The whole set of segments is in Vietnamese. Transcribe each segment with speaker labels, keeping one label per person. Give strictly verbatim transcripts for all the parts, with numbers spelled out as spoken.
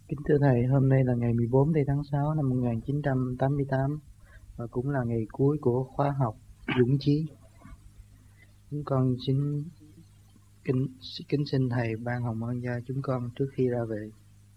Speaker 1: Kính thưa Thầy, hôm nay là ngày mười bốn tháng sáu năm một nghìn chín trăm tám mươi tám và cũng là ngày cuối của khóa học Dũng Chí. Chúng con xin kính, kính xin Thầy ban hồng ân cho chúng con trước khi ra về.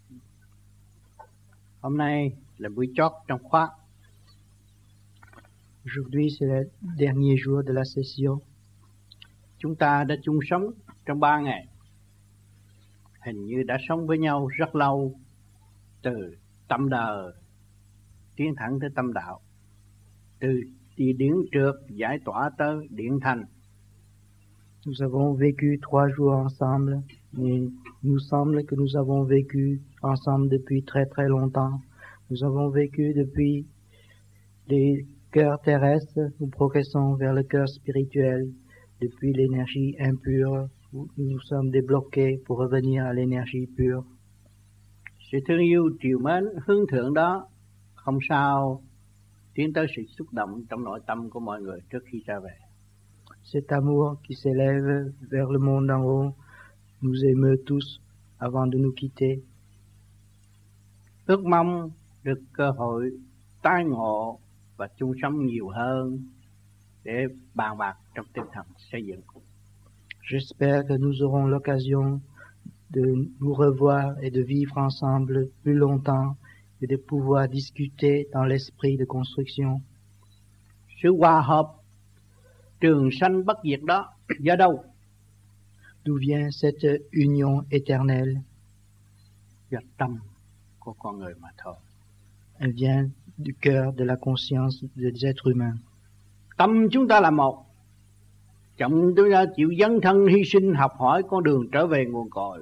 Speaker 2: Hôm nay là buổi chót trong khóa.
Speaker 1: Aujourd'hui c'est le dernier jour de la session.
Speaker 2: Chúng ta đã chung sống trong ba ngày. Hình như đã sống với nhau rất lâu, từ tâm đời tiến thẳng tới tâm đạo, từ đi điển trượt giải tỏa tới điển thành.
Speaker 1: Nous avons vécu trois jours ensemble, mais nous semble que nous avons vécu ensemble depuis très très longtemps. Nous avons vécu depuis les cœurs terrestres, nous progressons vers le cœur spirituel, depuis l'énergie impure, où nous sommes débloqués pour revenir à l'énergie pure.
Speaker 2: Sự thương yêu triều mến hướng thượng đó không sao tiến tới sự xúc động trong nội tâm của mọi người trước khi ra về.
Speaker 1: Cet amour qui s'élève vers le monde en haut nous émeut tous avant de nous quitter.
Speaker 2: Ước mong được cơ hội tái ngộ và chung sống nhiều hơn để bàn bạc trong tinh thần xây dựng.
Speaker 1: J'espère que nous aurons l'occasion de nous revoir et de vivre ensemble plus longtemps et de pouvoir discuter dans l'esprit de construction.
Speaker 2: Sự hòa hợp trường sanh bất diệt đó do đâu?
Speaker 1: D'où vient cette union éternelle?
Speaker 2: Do tâm của con người mà thôi.
Speaker 1: Elle vient du cœur de la conscience des êtres humains.
Speaker 2: Tâm chúng ta là một. Chúng ta chịu dấn thân hy sinh học hỏi con đường trở về nguồn cội.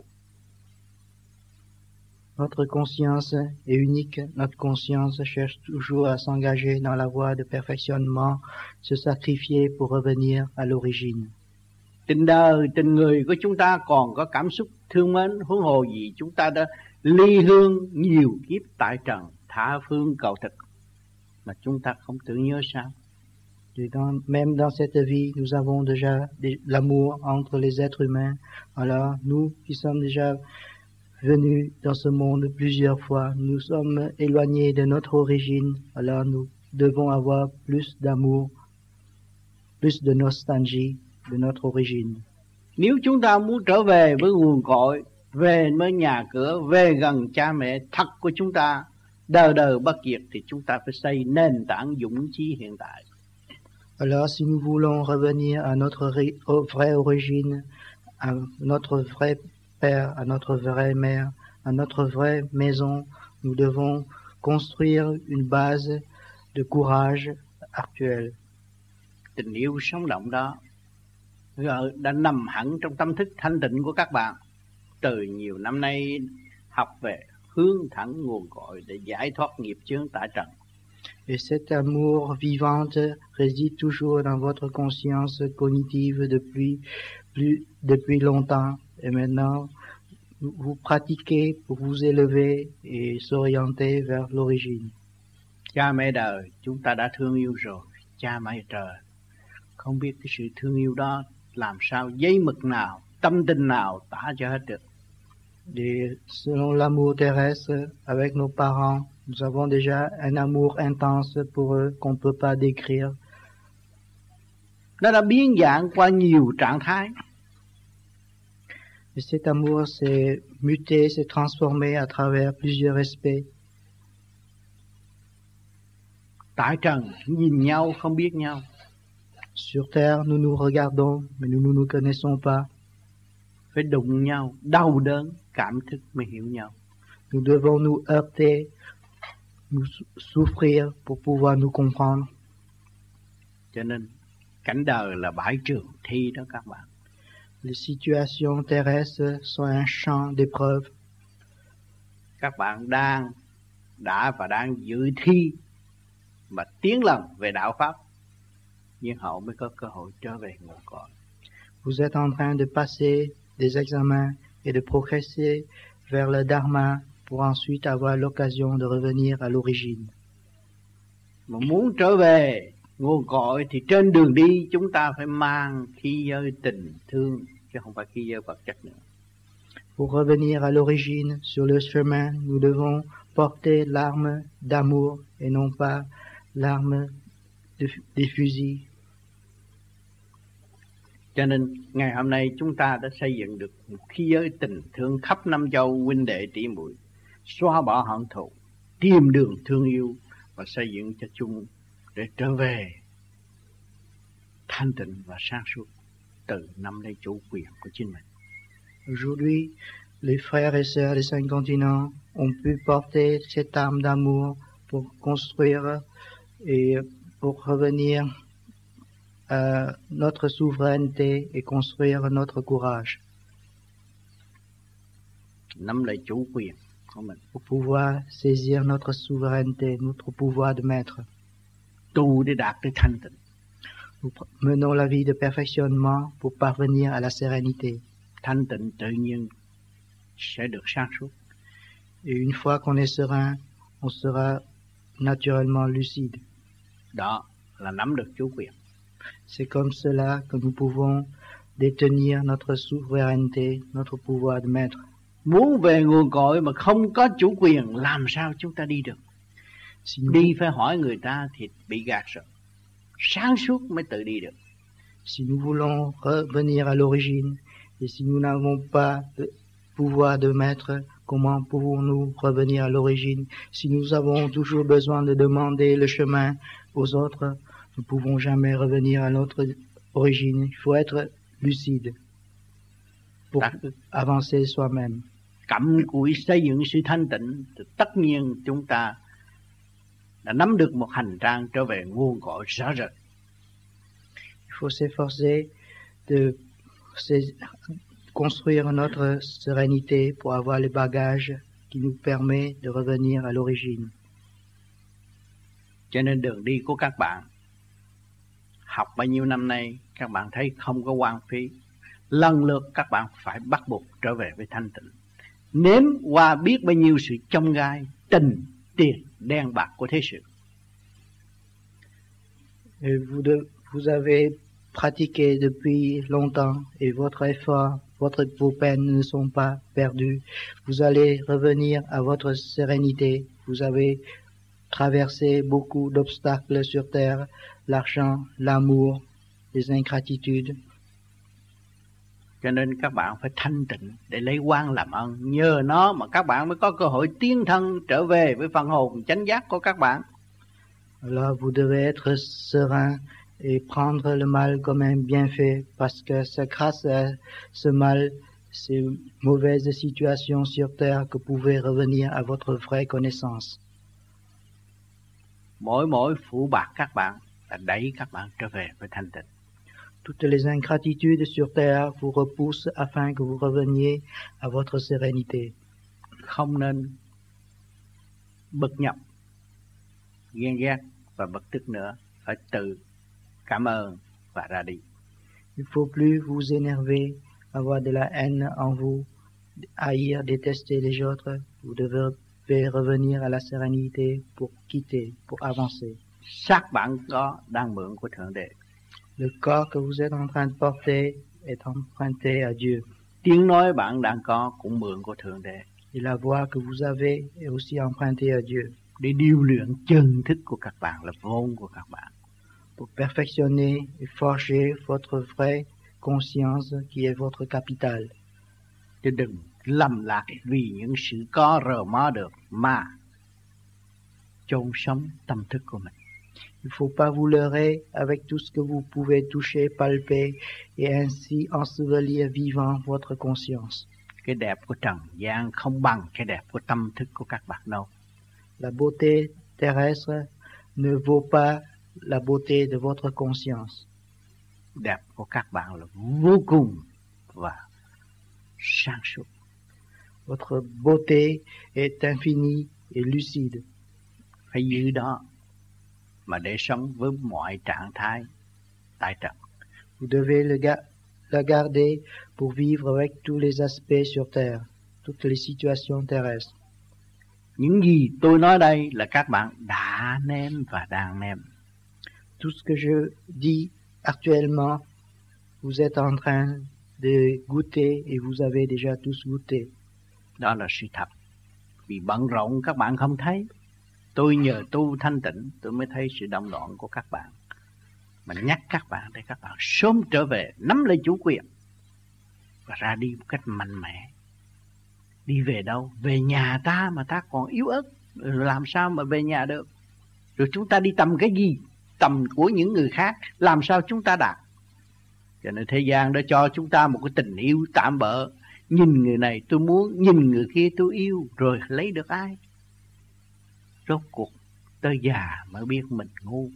Speaker 1: Notre conscience est unique. Notre conscience cherche toujours à s'engager dans la voie de perfectionnement, se sacrifier pour revenir à l'origine.
Speaker 2: Tình đời, tình người của chúng ta còn có cảm xúc thương mến, huống hồ gì chúng ta đã ly hương nhiều kiếp tại trần, tha phương cầu thực mà chúng ta không tưởng nhớ sao?
Speaker 1: Et dans, même dans cette vie, nous avons déjà l'amour entre les êtres humains. Alors, nous qui sommes déjà venus dans ce monde plusieurs fois, nous sommes éloignés de notre origine. Alors, nous devons avoir plus d'amour, plus de nostalgie de notre origine.
Speaker 2: Nếu chúng ta muốn trở về với nguồn cội, về với nhà cửa, về gần cha mẹ thật của chúng ta, đời đời bất diệt, thì chúng ta phải xây nền tảng dũng chí hiện tại.
Speaker 1: Alors, si nous voulons revenir à notre vraie origine, à notre vrai père, à notre vraie mère, à notre vraie maison, nous devons construire une base de courage actuel.
Speaker 2: Tình yêu sống động đó đã nằm hẳn trong tâm thức thanh tịnh của các bạn từ nhiều năm nay, học về hướng thẳng nguồn cội để giải thoát nghiệp chướng tại trần.
Speaker 1: Et cet amour vivante réside toujours dans votre conscience cognitive depuis, plus, depuis longtemps. Et maintenant, vous pratiquez pour vous élever et s'orienter vers l'origine.
Speaker 2: Cha mẹ đời chúng ta đã thương yêu rồi, cha mẹ trời. Không biết cái sự thương yêu đó làm sao, giấy mực nào, tâm tình nào tả cho hết được.
Speaker 1: Et selon l'amour terrestre, avec nos parents, nous avons déjà un amour intense pour eux qu'on ne peut pas décrire.
Speaker 2: Nó đã biến dạng qua nhiều trạng thái.
Speaker 1: Et cet amour s'est muté, s'est transformé à travers plusieurs aspects.
Speaker 2: Tại trần nhìn nhau không biết nhau.
Speaker 1: Sur terre, nous nous regardons, mais nous ne nous connaissons pas.
Speaker 2: Phải đụng nhau, đau đớn, cảm thức mới hiểu nhau.
Speaker 1: Nous devons nous heurter, nous souffrir pour pouvoir nous comprendre.
Speaker 2: Cho nên cảnh đời là bãi trường thi đó các bạn.
Speaker 1: Les situations terrestres sont un champ d'épreuve.
Speaker 2: Các bạn đang, đã và đang dự thi mà tiến lần về đạo Pháp, nhưng hậu mới có cơ hội trở về nguồn cội.
Speaker 1: Vous êtes en train de passer des examens et de progresser vers le Dharma pour ensuite avoir l'occasion de revenir à l'origine.
Speaker 2: Mà muốn trở về nguồn cội thì trên đường đi chúng ta phải mang khí giới tình thương chứ không phải khí giới vật chất nữa.
Speaker 1: Pour revenir à l'origine, sur le chemin, nous devons porter l'arme d'amour et non pas l'arme de, des fusils.
Speaker 2: Cho nên ngày hôm nay chúng ta đã xây dựng được một khí giới tình thương khắp năm châu huynh đệ tỷ muội, xóa bỏ hận thù, tìm đường thương yêu và xây dựng cho chung để trở về thanh tịnh và sáng suốt từ nắm lấy chủ quyền của chính mình.
Speaker 1: Aujourd'hui, les frères et sœurs des cinq continents ont pu porter cette arme d'amour pour construire et pour revenir à notre souveraineté et construire notre courage.
Speaker 2: Nắm lấy chủ quyền của mình.
Speaker 1: Pour pouvoir saisir notre souveraineté, notre pouvoir de maître.
Speaker 2: Tu để đạt tới thanh tịnh.
Speaker 1: Nous menons la vie de perfectionnement pour parvenir à la sérénité.
Speaker 2: Thanh tịnh tự nhiên sẽ được sáng suốt.
Speaker 1: Et une fois qu'on est serein, on sera naturellement lucide.
Speaker 2: Đó là nắm được chủ quyền.
Speaker 1: C'est comme cela que nous pouvons détenir notre souveraineté, notre pouvoir de maître.
Speaker 2: Muốn về nguồn cội mà không có chủ quyền, làm sao chúng ta đi được?
Speaker 1: Si nous,
Speaker 2: đi phải hỏi người ta thì bị gạt rồi. Sáng suốt mới tự đi được.
Speaker 1: Si nous voulons revenir à l'origine, et si nous n'avons pas de pouvoir de maître, comment pouvons-nous revenir à l'origine? Si nous avons toujours besoin de demander le chemin aux autres, nous ne pouvons jamais revenir à notre origine. Il faut être lucide pour
Speaker 2: Đã,
Speaker 1: avancer soi-même.
Speaker 2: cặm cụi xây dựng sự thanh tịnh thì tất nhiên chúng ta đã nắm được một hành trang trở về nguồn cội rõ rệt.
Speaker 1: Il faut s'efforcer de construire notre sérénité pour avoir les bagages qui nous permet de revenir à l'origine.
Speaker 2: Cho nên đường đi của các bạn học bao nhiêu năm nay các bạn thấy không có hoang phí. Lần lượt các bạn phải bắt buộc trở về với thanh tịnh. Nếm qua biết bao nhiêu sự chông gai, tình, tiền, đen bạc của thế sự.
Speaker 1: Et vous, de, vous avez pratiqué depuis longtemps et votre effort, votre, vos peines ne sont pas perdues. Vous allez revenir à votre sérénité. Vous avez traversé beaucoup d'obstacles sur terre, l'argent, l'amour, les ingratitudes.
Speaker 2: Cho nên các bạn phải thanh tịnh để lấy quan làm ân. Nhờ nó mà các bạn mới có cơ hội tiến thân trở về với phần hồn chánh giác của các bạn.
Speaker 1: Alors vous devez être serein et prendre le mal comme un bienfait parce que c'est grâce à ce mal, ces mauvaises situations sur terre que vous pouvez revenir à votre vraie connaissance.
Speaker 2: Mỗi mỗi phụ bạc các bạn là đẩy các bạn trở về với thanh tịnh.
Speaker 1: Toutes les ingratitudes sur terre vous repoussent afin que vous reveniez à votre sérénité.
Speaker 2: Không nên bực nhọc, ghen ghét và bực tức nữa, phải tự cảm ơn và ra đi.
Speaker 1: Il ne faut plus vous énerver, avoir de la haine en vous, haïr, détester les autres. Vous devez revenir à la sérénité pour quitter, pour avancer.
Speaker 2: Xác bạn có đang mượn của Thượng Đế.
Speaker 1: Le corps que vous êtes en train de porter est emprunté à Dieu.
Speaker 2: Tiếng nói bạn đang có cũng mượn của Thượng Đế.
Speaker 1: Et la voix que vous avez est aussi empruntée à Dieu.
Speaker 2: Để điều luyện chân thức của các bạn là vốn của các bạn.
Speaker 1: Pour perfectionner et forger votre vraie conscience qui est votre capital.
Speaker 2: Chứ đừng lầm lạc vì những sự có rờ mó được mà chôn sống tâm thức của mình.
Speaker 1: Il ne faut pas vous leurrer avec tout ce que vous pouvez toucher, palper et ainsi ensevelir vivant votre conscience.
Speaker 2: Cái đẹp của trần gian không bằng cái đẹp của tâm thức của các bạn đâu.
Speaker 1: La beauté terrestre ne vaut pas la beauté de votre conscience.
Speaker 2: Đẹp của các bạn là vô cùng và sáng suốt.
Speaker 1: Votre beauté est infinie et lucide.
Speaker 2: Phải giữ đó mà để sống với mọi trạng thái tại trần.
Speaker 1: Vous devez le ga la garder pour vivre avec tous les aspects sur terre, toutes les situations terrestres.
Speaker 2: Những gì tôi nói đây là các bạn đã nếm và đang nếm.
Speaker 1: Tout ce que je dis actuellement, vous êtes en train de goûter et vous avez déjà tous goûté.
Speaker 2: Đó là sự thật. Vì bận rộn các bạn không thấy. Tôi nhờ tu thanh tịnh tôi mới thấy sự động loạn của các bạn. Mà nhắc các bạn để các bạn sớm trở về, nắm lấy chủ quyền và ra đi một cách mạnh mẽ. Đi về đâu? Về nhà ta mà ta còn yếu ớt, làm sao mà về nhà được? Rồi chúng ta đi tầm cái gì? Tầm của những người khác, làm sao chúng ta đạt? Cho nên thế gian đã cho chúng ta một cái tình yêu tạm bợ. Nhìn người này tôi muốn, nhìn người kia tôi yêu, rồi lấy được ai? Rốt cuộc tới già mới biết mình ngu.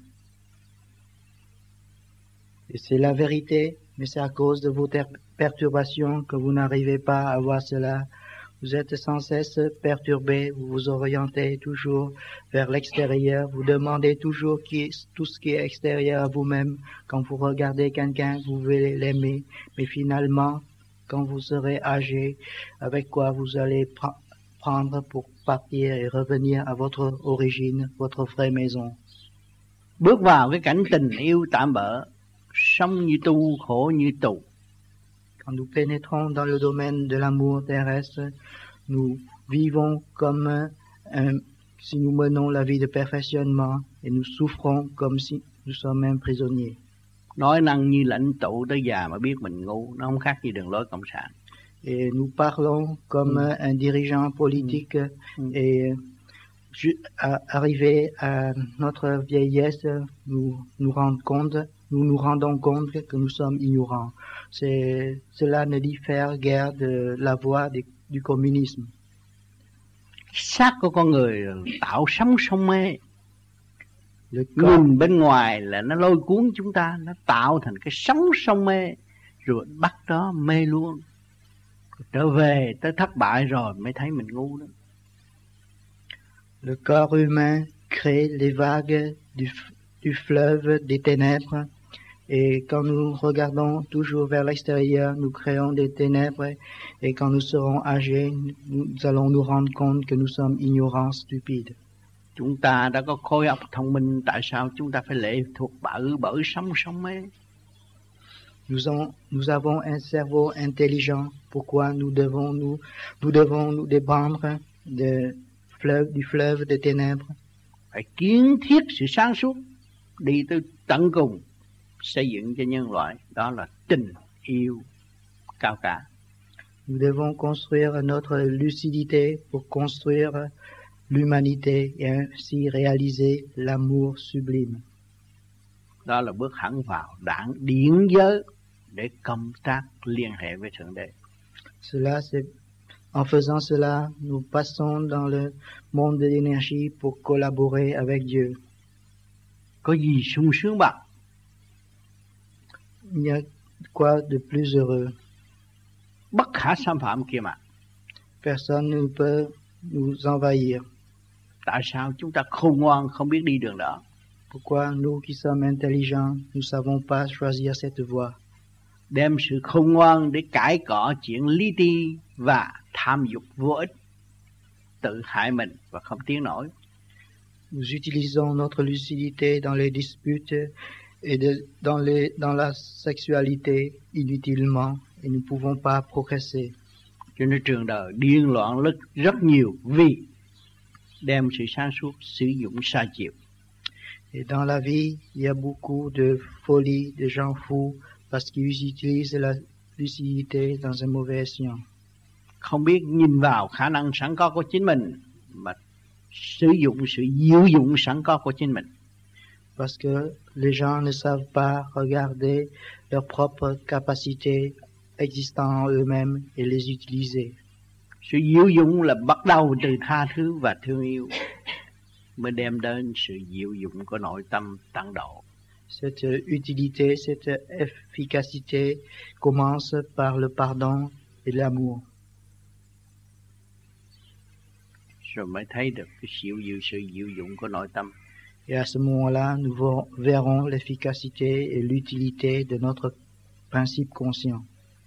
Speaker 1: Et c'est la vérité, mais c'est à cause de vos perturbations que vous n'arrivez pas à voir cela. Vous êtes sans cesse perturbé, vous vous orientez toujours vers l'extérieur, vous demandez toujours qui, tout ce qui est extérieur à vous-même. Quand vous regardez quelqu'un, vous voulez l'aimer, mais finalement, quand vous serez âgé, avec quoi vous allez pr prendre pour partir et revenir à votre origine, votre vraie maison.
Speaker 2: Bước vào cái cảnh tình yêu tạm bợ, sống như tu, khổ như tù.
Speaker 1: Quand nous pénétrons dans le domaine de l'amour terrestre, nous vivons comme un, si nous menons la vie de perfectionnement et nous souffrons comme si nous sommes un prisonnier.
Speaker 2: Nói năng như lãnh tụ tới già mà biết mình ngu, nó không khác gì đường lối cộng sản.
Speaker 1: Et nous parlons comme mm. un dirigeant politique mm. et à, arrivé à notre vieillesse, nous nous rendons compte, nous nous rendons compte que nous sommes ignorants. C'est, cela ne diffère guère de la voie de, du communisme.
Speaker 2: Xác của con người tạo sống sông mê. Nhìn bên ngoài là nó lôi cuốn chúng ta, nó tạo thành cái sóng sông mê, rồi bắt đó mê luôn. Trở về tới thất bại rồi mới thấy mình ngu đó.
Speaker 1: Le corps humain crée les vagues du, du fleuve des ténèbres. Et quand nous regardons toujours vers l'extérieur, nous créons des ténèbres. Et quand nous serons âgés, nous allons nous rendre compte que nous sommes ignorants, stupides.
Speaker 2: Chúng ta đã có khối óc thông minh, tại sao chúng ta phải lệ thuộc bởi bởi sống sông mê?
Speaker 1: Nous, ont, nous avons un cerveau intelligent. Pourquoi nous devons nous, nous devons nous dépendre de fleuve, du fleuve des ténèbres?
Speaker 2: Phải kiến thiết sự sáng suốt, đi tới tận cùng, xây dựng cho nhân loại, đó là tình yêu cao cả.
Speaker 1: Nous devons construire notre lucidité pour construire l'humanité et ainsi réaliser l'amour sublime.
Speaker 2: Đó là bước hẳn vào đảng điển giới để công tác liên hệ với Thượng Đế.
Speaker 1: Cela, c'est en faisant cela, nous passons dans le monde de l'énergie pour collaborer avec Dieu.
Speaker 2: Có gì sung sướng bằng?
Speaker 1: Il y a quoi de plus heureux?
Speaker 2: Bất khả xâm phạm kia mà.
Speaker 1: Personne ne peut nous envahir.
Speaker 2: Tại sao chúng ta khôn ngoan không biết đi đường đó?
Speaker 1: Pourquoi nous qui sommes intelligents, nous savons pas choisir cette voie?
Speaker 2: Đem sự khôn ngoan để cãi cọ chuyện lý ti và tham dục vô ích, tự hại mình và không tiến nổi.
Speaker 1: Nous utilisons notre lucidité dans les disputes et de, dans, les, dans la sexualité inutilement et nous ne pouvons pas progresser.
Speaker 2: Cho nên trường đời điên loạn lực rất nhiều vì đem sự sáng suốt sử dụng sai chiều.
Speaker 1: Et dans la vie, il y a beaucoup de folie, de gens fous parce qu'ils utilisent la lucidité dans un mauvais escient.
Speaker 2: Không biết nhìn vào khả năng sẵn có của chính mình mà sử dụng sự diệu dụng sẵn có của chính mình.
Speaker 1: Parce que les gens ne savent pas regarder leurs propres capacités existant en eux-mêmes et les utiliser.
Speaker 2: Sự diệu dụng là bắt đầu từ tha thứ và thương yêu mới đem đến sự diệu dụng của nội tâm tận độ.
Speaker 1: Cette utilité, cette efficacité commence par le pardon et l'amour.
Speaker 2: Rồi mới thấy được cái sự diệu, sự diệu dụng của nội tâm.
Speaker 1: Et à ce moment-là, nous verrons l'efficacité et l'utilité de notre principe conscient.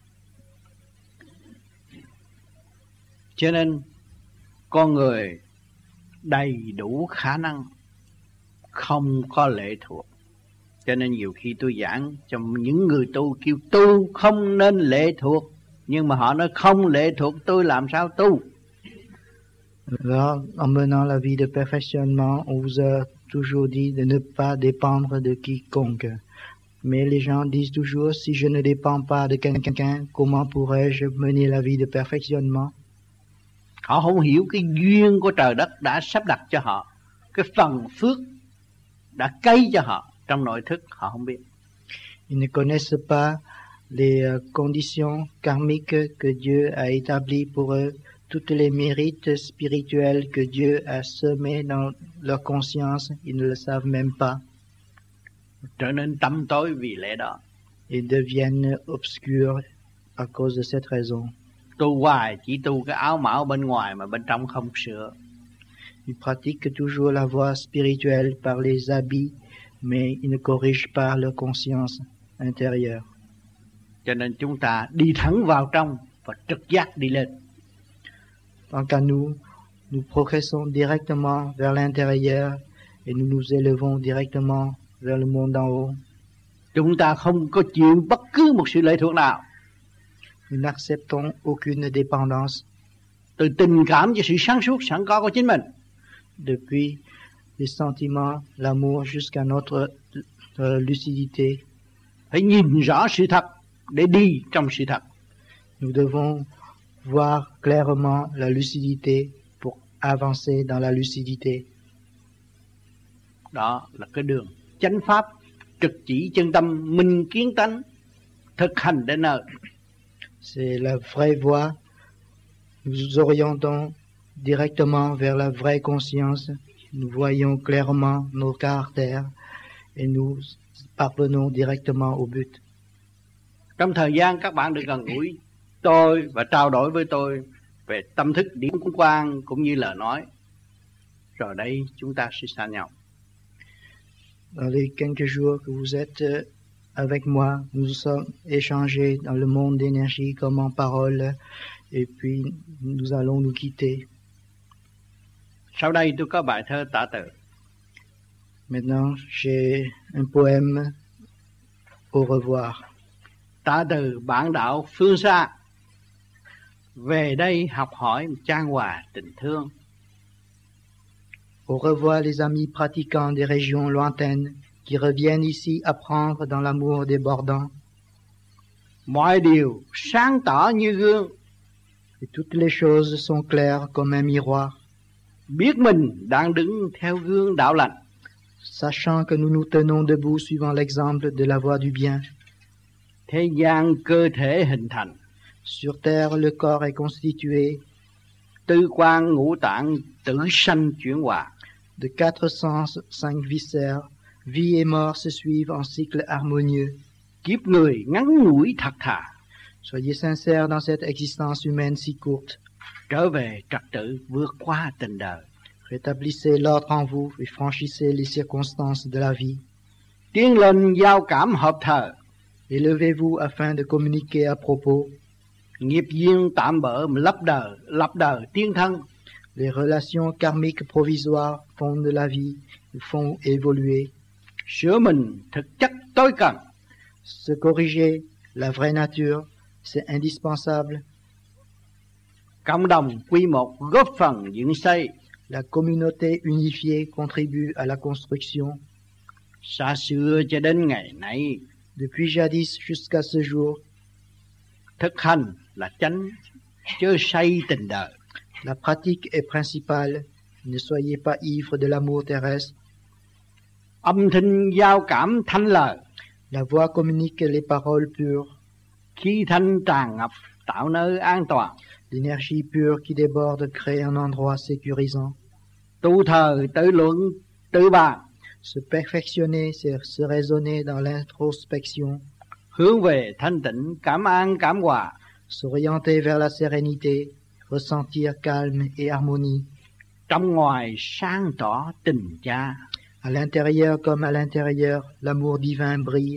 Speaker 2: Cho nên con người đầy đủ khả năng, không có lệ thuộc, Cho nên nhiều khi tôi giảng cho những người tu kêu tu không nên lệ thuộc, nhưng mà họ nói không lệ thuộc tôi làm sao tu.
Speaker 1: Alors, en menant la vie de perfectionnement, on vous a toujours dit de ne pas dépendre de quiconque. Mais les gens disent toujours, si je ne dépends pas de quelqu'un, comment pourrais-je mener la vie de perfectionnement?
Speaker 2: Họ không hiểu cái duyên của trời đất đã sắp đặt cho họ, cái phần phước đã cấy cho họ trong nội thức, họ không biết.
Speaker 1: Ils ne connaissent pas les conditions karmiques que Dieu a établies pour eux, toutes les mérites spirituels que Dieu a semés dans leur conscience, ils ne le savent même pas.
Speaker 2: Trở nên tăm tối vì lẽ đó.
Speaker 1: Ils deviennent obscurs à cause de cette raison.
Speaker 2: Tu hoài chỉ tu cái áo mão bên ngoài mà bên trong không sửa.
Speaker 1: Ils pratiquent toujours la voie spirituelle par les habits, mais ils ne corrigent pas leur conscience intérieure.
Speaker 2: Cho nên chúng ta đi thẳng vào trong và trực giác đi lên.
Speaker 1: Tant qu'à nous, nous progressons directement vers l'intérieur et nous nous élevons directement vers le monde d'en haut.
Speaker 2: Chúng ta không có chịu bất cứ một sự lệ thuộc nào.
Speaker 1: Nous n'acceptons aucune dépendance.
Speaker 2: Từ tình cảm cho sự sáng suốt sẵn có của chính mình.
Speaker 1: Depuis les sentiments, l'amour jusqu'à notre euh, lucidité.
Speaker 2: Phải nhìn rõ sự thật để đi trong sự thật.
Speaker 1: Nous devons voir clairement la lucidité pour avancer dans la lucidité.
Speaker 2: Đó là cái đường chánh pháp, trực chỉ chân tâm, minh kiến tánh, thực hành đến nơi.
Speaker 1: C'est la vraie voie. Nous nous orientons directement vers la vraie conscience. Nous voyons clairement nos caractères et nous parvenons directement au but.
Speaker 2: Trong thời gian các bạn được gần gũi tôi và trao đổi với tôi về tâm thức điển quang cũng như lời nói, rồi đây chúng ta sẽ xa nhau.
Speaker 1: Dans les quelques jours que vous êtes avec moi, nous nous sommes échangés dans le monde d'énergie comme en parole, et puis nous allons nous quitter.
Speaker 2: Sau đây tôi có bài thơ tả từ.
Speaker 1: Maintenant, j'ai un poème au revoir.
Speaker 2: Tả từ bản đạo phương xa, về đây học hỏi chan hòa tình thương.
Speaker 1: Au revoir les amis pratiquants des régions lointaines qui reviennent ici apprendre dans l'amour débordant.
Speaker 2: Mọi điều sáng tỏ như gương,
Speaker 1: et toutes les choses sont claires comme un miroir.
Speaker 2: Biết mình đang đứng theo gương đạo lành,
Speaker 1: sachant que nous nous tenons debout suivant l'exemple de la voie du bien.
Speaker 2: Thế gian cơ thể hình thành,
Speaker 1: sur terre le corps est constitué,
Speaker 2: tư quan ngũ tạng tử sanh chuyển hòa.
Speaker 1: De quatre sens, cinq viscères, vie et mort se suivent en cycle harmonieux.
Speaker 2: Kiếp người ngắn ngủi thật thà,
Speaker 1: soyez sincères dans cette existence humaine si courte.
Speaker 2: Trở về trật tự vượt qua tình đời.
Speaker 1: Rétablissez l'ordre en vous et franchissez les circonstances de la vie.
Speaker 2: Tiến lên giao cảm hợp thờ,
Speaker 1: élevez-vous afin de communiquer à propos.
Speaker 2: Nghiệp duyên tạm bỡ lấp đời, lập đời tiến thân.
Speaker 1: Les relations karmiques provisoires font de la vie, font évoluer.
Speaker 2: Sửa mình thực chất tối cần.
Speaker 1: Se corriger, la vraie nature, c'est indispensable.
Speaker 2: Cộng đồng quy một góp phần dựng xây.
Speaker 1: La communauté unifiée contribue à la construction.
Speaker 2: Xa xưa cho đến ngày nay,
Speaker 1: depuis jadis jusqu'à ce jour,
Speaker 2: thực hành là chánh, chớ say tình đời.
Speaker 1: La pratique est principale, ne soyez pas ivre de l'amour terrestre.
Speaker 2: Âm thanh giao cảm thanh lời,
Speaker 1: la voix communique les paroles pures.
Speaker 2: Khí thanh tràn ngập tạo nơi an toàn.
Speaker 1: L'énergie pure qui déborde crée un endroit sécurisant.
Speaker 2: Tu thờ tự luận, tự bàn.
Speaker 1: Se perfectionner, c'est se raisonner dans l'introspection.
Speaker 2: Hướng về thanh tịnh, cảm an, cảm hòa.
Speaker 1: S'orienter vers la sérénité, ressentir calme et harmonie.
Speaker 2: Trong ngoài sáng tỏ tình cha.
Speaker 1: À l'intérieur comme à l'intérieur, l'amour divin brille.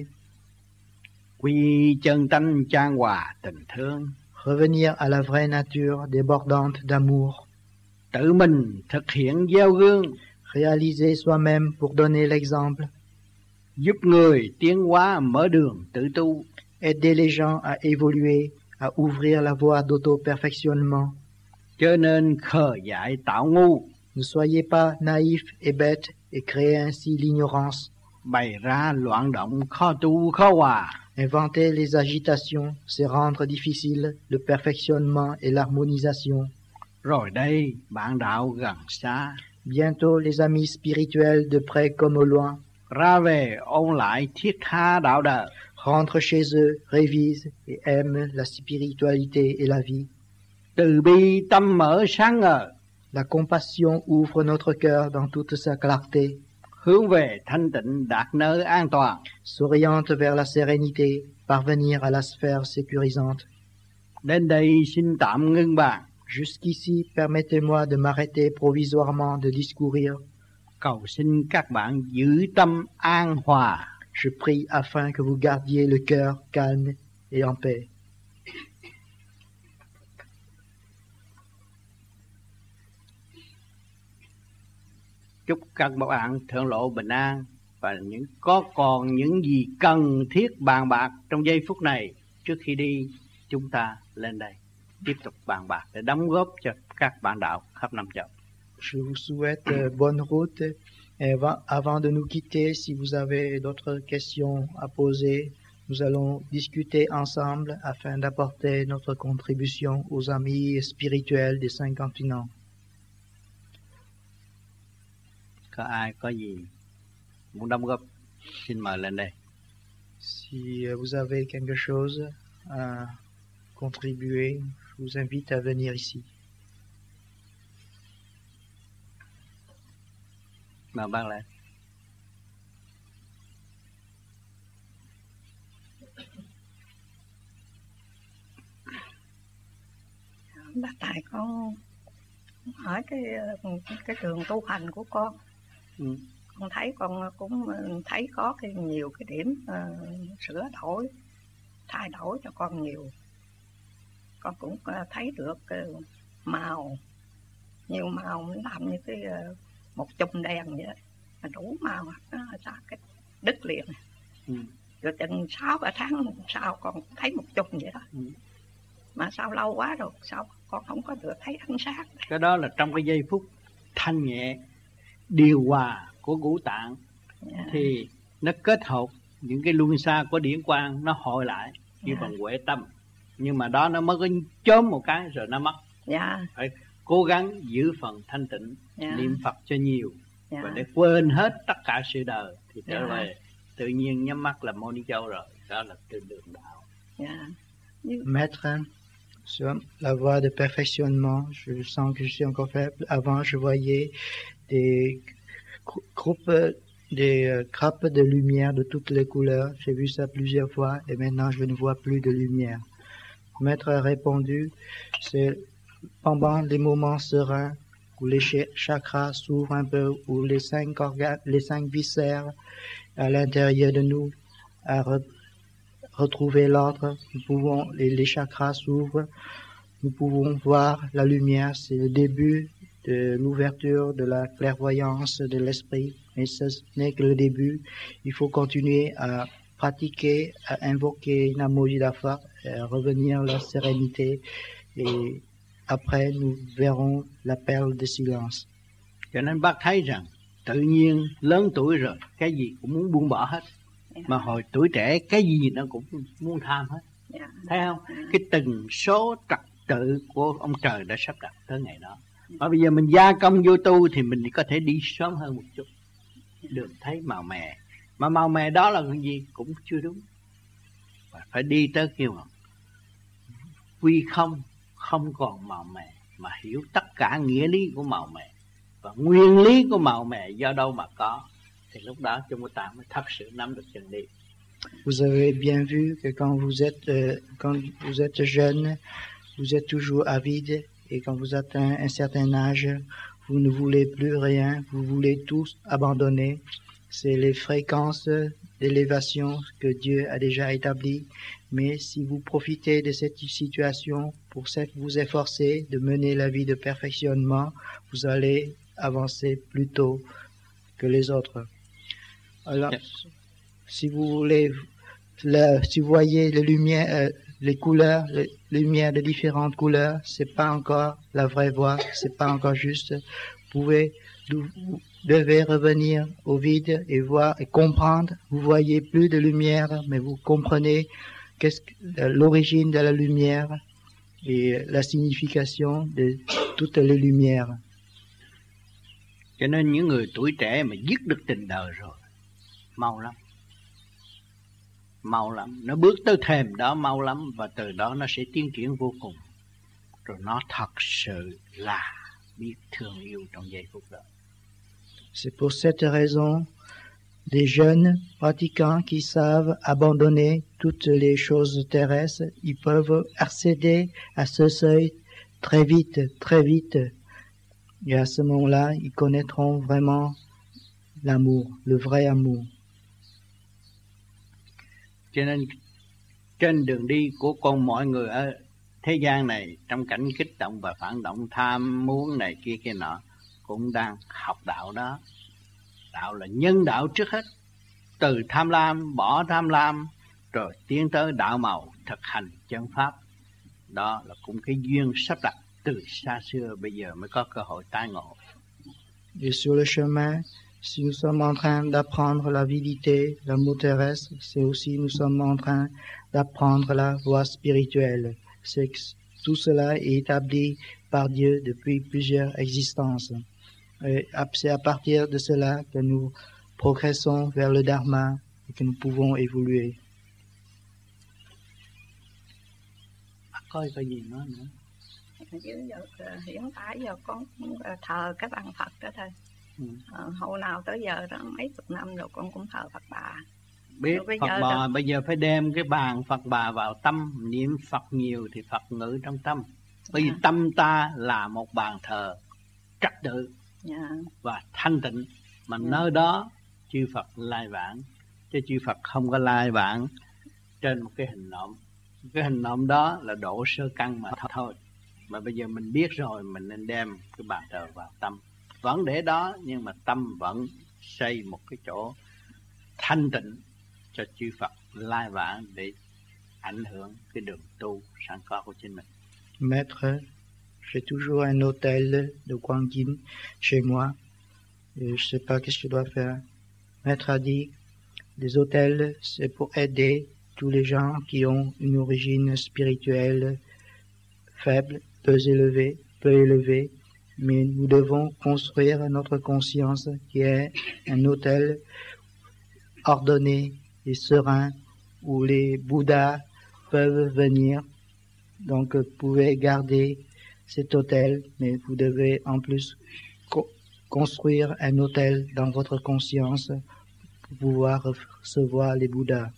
Speaker 2: Quy chân tánh chan hòa tình thương.
Speaker 1: Revenir à la vraie nature débordante d'amour.
Speaker 2: Tự mình thực hiện gieo gương.
Speaker 1: Réaliser soi-même pour donner l'exemple.
Speaker 2: giúp người tiến hóa mở đường tự tu.
Speaker 1: Aider les gens à évoluer, à ouvrir la voie d'auto-perfectionnement.
Speaker 2: Cho nên khờ dại tạo ngu.
Speaker 1: Ne soyez pas naïfs et bêtes et créez ainsi l'ignorance.
Speaker 2: Bày ra loạn động khó tu khó hòa.
Speaker 1: Inventer les agitations, c'est rendre difficile le perfectionnement et l'harmonisation.
Speaker 2: Rồi đây bạn đạo gần xa.
Speaker 1: Bientôt les amis spirituels de près comme au loin.
Speaker 2: Ra về ôn lại thiết tha đạo đời.
Speaker 1: Rentrent chez eux, révisent et aiment la spiritualité et la vie.
Speaker 2: Từ bi tâm mở sáng ngời.
Speaker 1: La compassion ouvre notre cœur dans toute sa clarté.
Speaker 2: Hướng về thanh tịnh đạt nơi an toàn.
Speaker 1: S'oriente vers la sérénité, parvenir à la sphère sécurisante.
Speaker 2: Đến đây xin tạm ngưng bàn.
Speaker 1: Jusqu'ici, permettez-moi de m'arrêter provisoirement de discourir.
Speaker 2: Cầu xin các bạn giữ tâm an hòa.
Speaker 1: Je prie afin que vous gardiez le cœur calme et en paix.
Speaker 2: Chúc các bạn thượng lộ bình an và những có còn những gì cần thiết bàn bạc trong giây phút này. Trước khi đi, chúng ta lên đây tiếp tục bàn bạc để đóng góp cho các bạn đạo khắp năm châu.
Speaker 1: Je vous souhaite bonne route. Et avant de nous quitter, si vous avez d'autres questions à poser, nous allons discuter ensemble afin d'apporter notre contribution aux amis spirituels des cinq continents.
Speaker 2: Có ai có gì muốn đóng góp, xin mời lên đây.
Speaker 1: Si vous avez quelque chose à contribuer, je vous invite à venir ici.
Speaker 2: Mời bác lên.
Speaker 3: Bác Tài, con hỏi cái cái trường tu hành của con. Ừ. Con thấy con cũng thấy có cái nhiều cái điểm uh, sửa đổi, thay đổi cho con nhiều. Con cũng uh, thấy được uh, màu, nhiều màu làm như cái uh, một chùm đèn vậy đó, đủ màu nó ra cái đứt liền. Ừ. Rồi chừng sáu ba tháng sau con thấy một chùm vậy đó. Ừ. Mà sao lâu quá rồi sao con không có được thấy ánh sáng.
Speaker 2: Cái đó là trong cái giây phút thanh nhẹ điều hòa của ngũ tạng. Yeah. Thì nó kết hợp những cái luân xa của điển quang, nó hội lại như yeah. bằng huệ tâm. Nhưng mà đó nó mới có chớm một cái rồi nó mất. Yeah. Phải cố gắng giữ phần thanh tịnh, yeah. niệm Phật cho nhiều, yeah. và để quên hết tất cả sự đời thì trở yeah. về tự nhiên nhắm mắt là Mô Ni Châu rồi. Đó là từ đường đạo.
Speaker 1: Yeah. Maître, sur la voie de perfectionnement, je sens que je suis encore faible. Avant, je voyais des groupes, des grappes de lumière de toutes les couleurs. J'ai vu ça plusieurs fois et maintenant je ne vois plus de lumière. Maître a répondu, c'est pendant les moments sereins où les chakras s'ouvrent un peu, où les cinq organes, les cinq viscères à l'intérieur de nous à re, retrouver l'ordre, nous pouvons, les, les chakras s'ouvrent, nous pouvons voir la lumière. C'est le début de l'ouverture de la clairvoyance de l'esprit, mais ce n'est que le début. Il faut continuer à pratiquer, à invoquer Namo Jidafa, à revenir à la sérénité, et après nous verrons la perle de silence.
Speaker 2: Cho nên bác thấy rằng tự nhiên lớn tuổi rồi cái gì cũng muốn buông bỏ hết, yeah. mà hồi tuổi trẻ cái gì nó cũng muốn tham hết, yeah. thấy không? Yeah. Cái tần số trật tự của ông trời đã sắp đặt tới ngày đó. Mà bây giờ mình gia công vô tu thì mình có thể đi sớm hơn một chút, đường thấy màu mè. Mà màu mè đó là cái gì cũng chưa đúng. Và phải đi tới kêu mà quy không, không còn màu mè, mà hiểu tất cả nghĩa lý của màu mè và nguyên lý của màu mè do đâu mà có, thì lúc đó chúng ta mới thật sự nắm được chân lý.
Speaker 1: Vous avez bien vu que quand vous êtes euh, quand vous êtes jeune, vous êtes toujours avide, et quand vous atteignez un certain âge, vous ne voulez plus rien, vous voulez tout abandonner. C'est les fréquences d'élévation que Dieu a déjà établies. Mais si vous profitez de cette situation pour vous efforcer de mener la vie de perfectionnement, vous allez avancer plus tôt que les autres. Alors, si vous voulez, le, si vous voyez les lumières, euh, les couleurs, les lumières de différentes couleurs, c'est pas encore la vraie voie, c'est pas encore juste. Vous pouvez, vous devez revenir au vide et voir et comprendre. Vous voyez plus de lumière, mais vous comprenez qu'est-ce que, l'origine de la lumière et la signification de toutes les lumières.
Speaker 2: Cho nên những người tuổi trẻ mà dứt được tình đời rồi, mau lắm. Mau lắm, nó bước tới thềm đó mau lắm, và từ đó nó sẽ tiến triển vô cùng. Rồi nó thật sự là biết thương yêu trong giây phút đó.
Speaker 1: C'est pour cette raison, des jeunes pratiquants qui savent abandonner toutes les choses terrestres, ils peuvent accéder à ce seuil très vite, très vite. Et à ce moment-là, ils connaîtront vraiment l'amour, le vrai amour.
Speaker 2: Cho nên trên đường đi của con mọi người ở thế gian này, trong cảnh kích động và phản động, tham muốn này kia kia nọ, cũng đang học đạo đó. Đạo là nhân đạo trước hết. Từ tham lam, bỏ tham lam, rồi tiến tới đạo màu, thực hành chân pháp. Đó là cũng cái duyên sắp đặt từ xa xưa, bây giờ mới có cơ hội tái ngộ.
Speaker 1: Et sur le chemin, si nous sommes en train d'apprendre la vidité, l'amour terrestre, c'est aussi nous sommes en train d'apprendre la voie spirituelle. C'est que tout cela est établi par Dieu depuis plusieurs existences. Et c'est à partir de cela que nous progressons vers le Dharma et que nous pouvons évoluer.
Speaker 2: Coi có gì nói nữa.
Speaker 3: Chứ giờ, hiện tại giờ con thờ cái bàn Phật đó thôi. Ừ. Ờ, hồi nào tới giờ đó mấy chục năm rồi con cũng thờ Phật Bà.
Speaker 2: Biết Phật Bà đó, bây giờ phải đem cái bàn Phật Bà vào tâm, niệm Phật nhiều thì Phật ngự trong tâm. Bởi vì yeah. tâm ta là một bàn thờ trật tự yeah. và thanh tịnh, mà yeah. nơi đó chư Phật lai vãng, chứ chư Phật không có lai vãng trên một cái hình nộm. Cái hình nộm đó là độ sơ căn mà thôi. Mà bây giờ mình biết rồi, mình nên đem cái bàn thờ vào tâm. Vẫn để đó, nhưng mà tâm vẫn xây một cái chỗ thanh tịnh cho chư Phật lai vãng để ảnh hưởng cái đường tu sẵn có của chính mình.
Speaker 1: Maître, j'ai toujours un hôtel de Quang Yin chez moi. Et je sais pas qu'est-ce que je dois faire. Maître a dit, les hôtels, c'est pour aider tous les gens qui ont une origine spirituelle faible, peu élevée, peu élevée. Mais nous devons construire notre conscience qui est un hôtel ordonné et serein où les Bouddhas peuvent venir. Donc vous pouvez garder cet hôtel, mais vous devez en plus co- construire un hôtel dans votre conscience pour pouvoir recevoir les Bouddhas.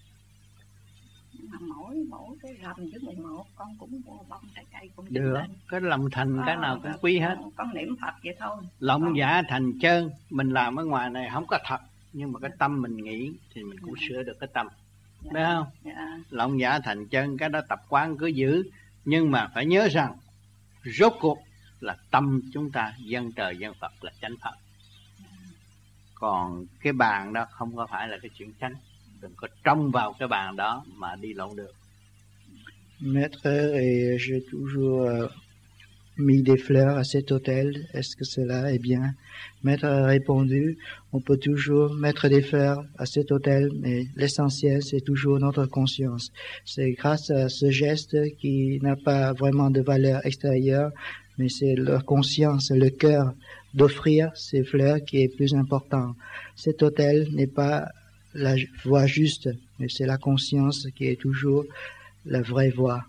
Speaker 2: Được, cái lòng thành cái nào cũng quý hết.
Speaker 3: Con niệm Phật vậy thôi.
Speaker 2: Lòng con... giả thành trơn, mình làm ở ngoài này không có thật, nhưng mà cái tâm mình nghĩ thì mình cũng sửa được cái tâm. Dạ. Biết không? Dạ. Lòng giả thành chân, cái đó tập quán cứ giữ, nhưng mà phải nhớ rằng rốt cuộc là tâm chúng ta dân trời dân Phật là chánh Phật. Dạ. Còn cái bàn đó không có phải là cái chuyện chánh. Đừng có trông vào cái bàn đó mà đi lộn được.
Speaker 1: Maître, et j'ai toujours euh, mis des fleurs à cet hôtel. Est-ce que cela est bien? Maître a répondu, on peut toujours mettre des fleurs à cet hôtel, mais l'essentiel, c'est toujours notre conscience. C'est grâce à ce geste qui n'a pas vraiment de valeur extérieure, mais c'est leur conscience, le cœur d'offrir ces fleurs qui est plus important. Cet hôtel n'est pas la voie juste, mais c'est la conscience qui est toujours la vraie voie.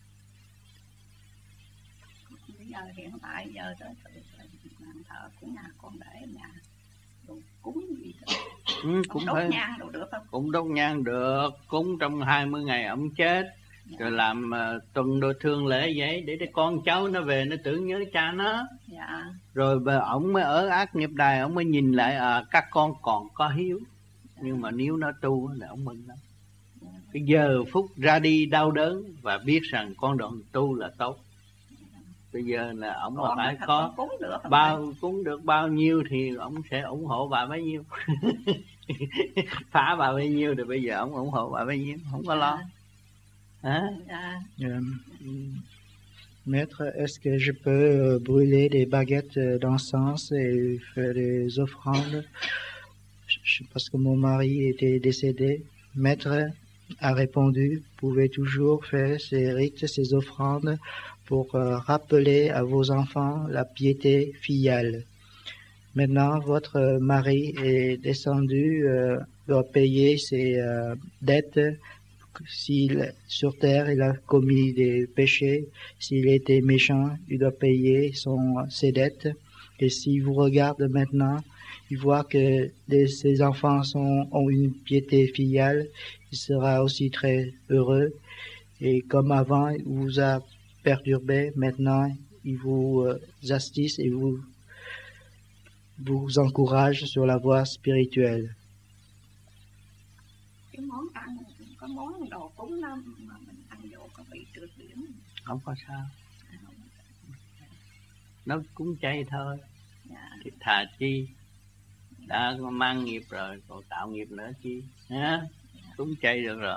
Speaker 3: Hiện tại giờ đó bàn thờ của nhà con để nhà đồ cúng gì thôi.
Speaker 2: Ừ, cũng
Speaker 3: đốt
Speaker 2: phải,
Speaker 3: nhang đồ được không?
Speaker 2: Cũng đốt nhang được, cúng trong hai mươi ngày ổng chết, dạ. Rồi làm uh, tuần đồ thương lễ vậy để để con cháu nó về nó tưởng nhớ cha nó.
Speaker 3: Dạ.
Speaker 2: Rồi bà, ổng mới ở ác nghiệp đài, ổng mới nhìn lại à, các con còn có hiếu, dạ. Nhưng mà nếu nó tu là ổng mừng lắm. Dạ. Cái giờ phút ra đi đau đớn và biết rằng con đoạn tu là tốt. Bây giờ là ông
Speaker 3: Còn
Speaker 2: mà phải có
Speaker 3: cúng được,
Speaker 2: bao cúng được bao nhiêu thì ông sẽ ủng hộ bà bấy nhiêu. Phá bà bấy nhiêu thì bây giờ ông ủng hộ bà bấy nhiêu, không có lo. Hả?
Speaker 1: Euh, Maître, est-ce que je peux brûler des baguettes d'encens et faire des offrandes parce que mon mari était décédé? Maître a répondu, vous pouvez toujours faire ces rites, ces offrandes pour euh, rappeler à vos enfants la piété filiale. Maintenant, votre mari est descendu, euh, doit payer ses euh, dettes. S'il, sur terre, il a commis des péchés, s'il était méchant, il doit payer son, ses dettes. Et s'il vous regarde maintenant, il voit que les, ses enfants sont, ont une piété filiale, il sera aussi très heureux. Et comme avant, il vous a perturbé, maintenant, il vous euh, assiste et vous, vous encourage sur la voie spirituelle.
Speaker 3: Cái món ăn, có món đồ cúng nó mà mình ăn vô có bị trượt điểm.
Speaker 2: Không có sao. Nó cúng chay thôi.
Speaker 3: Dạ.
Speaker 2: Thì thà chi đã mang nghiệp rồi còn tạo nghiệp nữa chi. Hả? Cúng chay được rồi.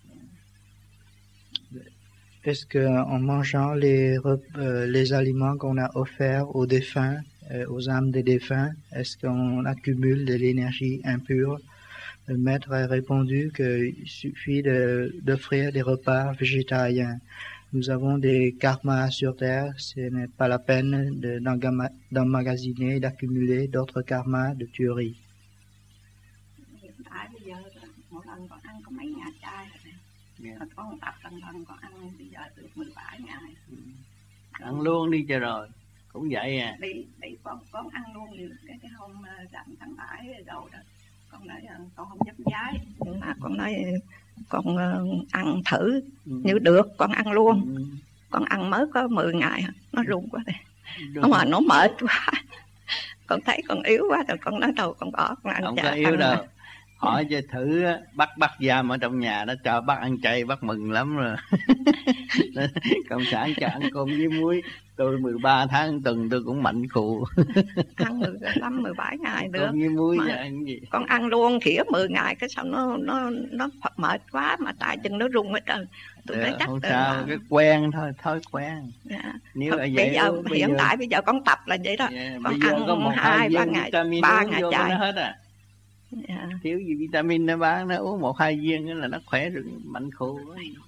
Speaker 1: Est-ce qu'en mangeant les, euh, les aliments qu'on a offerts aux défunts, euh, aux âmes des défunts, est-ce qu'on accumule de l'énergie impure? Le maître a répondu qu'il suffit de, d'offrir des repas végétariens. Nous avons des karmas sur terre, ce n'est pas la peine de, d'emmagasiner, d'accumuler d'autres karmas de tuerie.
Speaker 3: Hiện tại bây giờ một lần còn ăn có mấy ngày chay rồi nè. Yeah. Con tập lần lần còn ăn bây giờ được mười bảy ngày.
Speaker 2: Ừ. Ăn luôn đi cho rồi. Cũng vậy à.
Speaker 3: Đi, đi con, con ăn luôn đi. Cái, cái hôm rằm tháng bảy đầu đó. Con nói con không dám giái. Nhưng mà con nói con uh, ăn thử. Ừ. Như được con ăn luôn. Ừ. Con ăn mới có mười ngày. Nó run quá đây. Nó mà nó mệt quá. Con thấy con yếu quá rồi con nói đâu con bỏ con ăn.
Speaker 2: Không có yếu đâu. Mà. Hỏi cho thử bắt bắt giam ở trong nhà đó cho bác ăn chay bác mừng lắm rồi. Cộng sản cho ăn cơm với muối. Tôi mười ba tháng tuần tôi cũng mạnh khù.
Speaker 3: Ăn mười lăm mười bảy ngày được.
Speaker 2: Cơm với muối mà ăn gì?
Speaker 3: Con ăn luôn khỉa mười ngày cái xong nó nó nó mệt quá mà tay chân nó rung hết trơn. Tôi nói chắc
Speaker 2: không sao, mà... cái quen thôi, thói quen.
Speaker 3: Dạ.
Speaker 2: Nếu
Speaker 3: Thôi, bây giờ uống, hiện giờ... tại bây giờ con tập là vậy đó.
Speaker 2: Yeah,
Speaker 3: con ăn hai ba ngày, ba ngày chay.
Speaker 2: Nó hết à. Yeah. Thiếu gì vitamin nó bán, nó uống một hai viên là nó khỏe rồi, mạnh khô.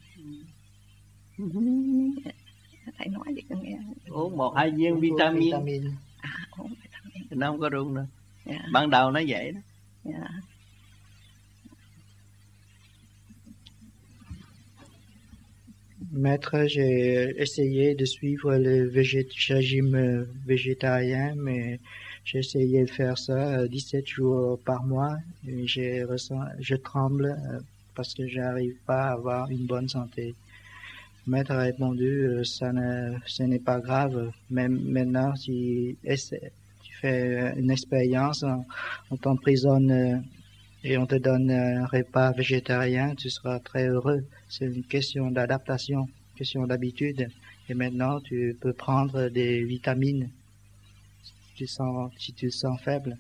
Speaker 3: Thầy nói gì con nghe.
Speaker 2: Uống một hai viên vitamin,
Speaker 3: vitamin. À, uống vitamin.
Speaker 2: Nó không có rung đâu. Yeah. Ban đầu nó vậy đó.
Speaker 3: Yeah.
Speaker 1: Maître, j'ai essayé de suivre le végét régime végétarien, mais j'ai essayé de faire ça dix-sept jours par mois. Et j'ai ressent, je tremble parce que j'arrive pas à avoir une bonne santé. Maître a répondu, ça ne, ce n'est pas grave. Même maintenant, si tu fais une expérience, on, on t'emprisonne et on te donne un repas végétarien, tu seras très heureux. C'est une question d'adaptation, une question d'habitude. Et maintenant, tu peux prendre des vitamines si tu sens, si tu te sens faible.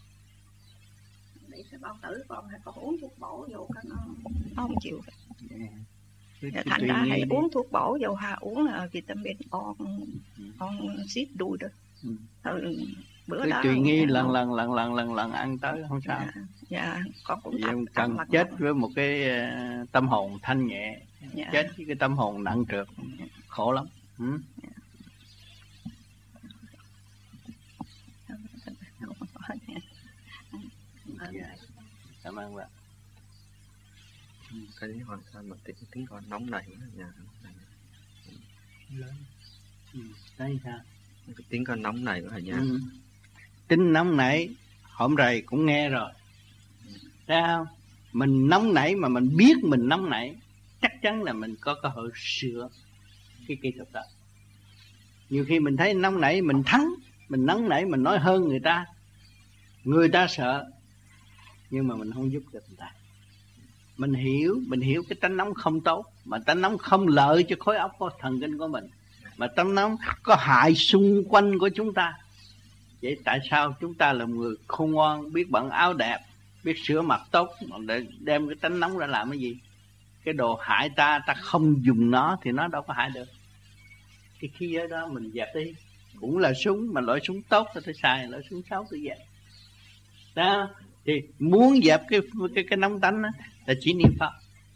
Speaker 3: Không chịu. Thành ra hãy uống thuốc bổ vô ha, uống là vitamin on, on xít đuôi đó. Ừ. Bữa
Speaker 2: cứ
Speaker 3: đó
Speaker 2: tùy nghi lần lần lần lần lần lần ăn tới không sao.
Speaker 3: Dạ, dạ con cũng
Speaker 2: tập, cần chết với một cái tâm hồn thanh nhẹ. Dạ. Chết với cái tâm hồn nặng trược khổ lắm. Ừ? Dạ. Cảm ơn bạn.
Speaker 4: Cái hoàn sao mà tiếng tiếng con nóng nảy quá nhà.
Speaker 2: Lớn. Ừ. Đấy sao?
Speaker 4: Cái tiếng con nóng nảy quá nhà.
Speaker 2: Ừ. Tính nóng nảy hôm rồi cũng nghe rồi. Thấy không? Mình nóng nảy mà mình biết mình nóng nảy, chắc chắn là mình có cơ hội sửa cái kỹ thuật đó. Nhiều khi mình thấy nóng nảy mình thắng, mình nóng nảy mình nói hơn người ta, người ta sợ, nhưng mà mình không giúp được người ta. Mình hiểu, mình hiểu cái tánh nóng không tốt, mà tánh nóng không lợi cho khối óc của thần kinh của mình. mà tâm nóng có hại xung quanh của chúng ta. Vậy tại sao chúng ta là người khôn ngoan, biết bận áo đẹp, biết sửa mặt tốt, mà để đem cái tánh nóng ra làm cái gì? Cái đồ hại ta, ta không dùng nó thì nó đâu có hại được. Cái khí giới đó mình dẹp đi. Cũng là súng, mà loại súng tốt thì tôi xài, loại súng xấu tôi dẹp. Đó, thì muốn dẹp cái cái, cái nóng tánh đó, là chỉ niệm Phật.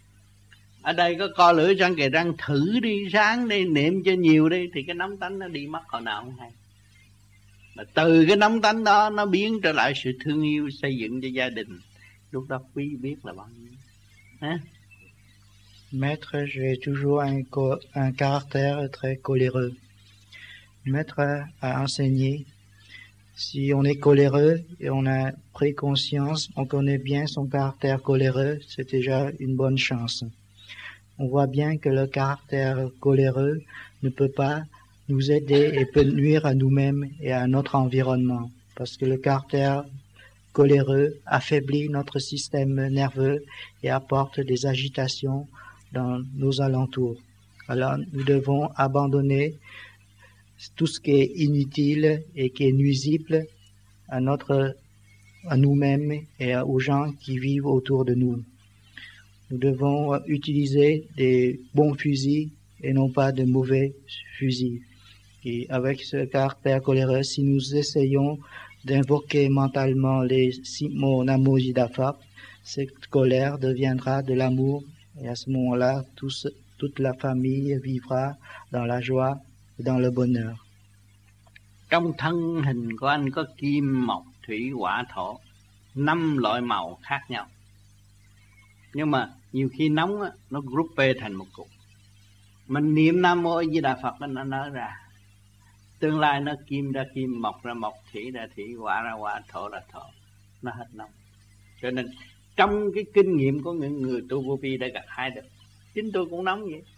Speaker 2: Ở đây có co lưỡi răng kề răng, thử đi, sáng đi, niệm cho nhiều đi, thì cái nóng tánh nó đi mất hồi nào không hay. Mà từ cái nóng tánh đó nó biến trở lại sự thương yêu, xây dựng cho gia đình. Lúc đó quý biết là bao nhiêu. Hả?
Speaker 1: Maître, j'ai toujours un, un caractère très coléreux. Maître a enseigné, si on est coléreux et on a pris conscience, on connaît bien son caractère coléreux, c'est déjà une bonne chance. On voit bien que le caractère coléreux ne peut pas nous aider et peut nuire à nous-mêmes et à notre environnement, parce que le caractère coléreux affaiblit notre système nerveux et apporte des agitations dans nos alentours. Alors nous devons abandonner tout ce qui est inutile et qui est nuisible à notre, à nous-mêmes et aux gens qui vivent autour de nous. Nous devons utiliser des bons fusils et non pas de mauvais fusils. Et avec ce caractère coléreux, si nous essayons d'invoquer mentalement les six mots Namo Jidafak, cette colère deviendra de l'amour. Et à ce moment-là, tous, toute la famille vivra dans la joie et dans le bonheur.
Speaker 2: Trong thân hình của anh có kim, mộc, thủy, hỏa, thổ, năm loại màu khác nhau. Nhưng mà nhiều khi nóng á, nó groupé thành một cục. Mình niệm Nam Mô A Di Đà Phật nó nở ra. Tương lai nó kim ra kim, mộc ra mộc, thủy ra thủy, hỏa ra hỏa, thổ ra thổ. Nó hết nóng. Cho nên trong cái kinh nghiệm của những người tu vô vi đã gặt hái được. Chính tôi cũng nóng vậy.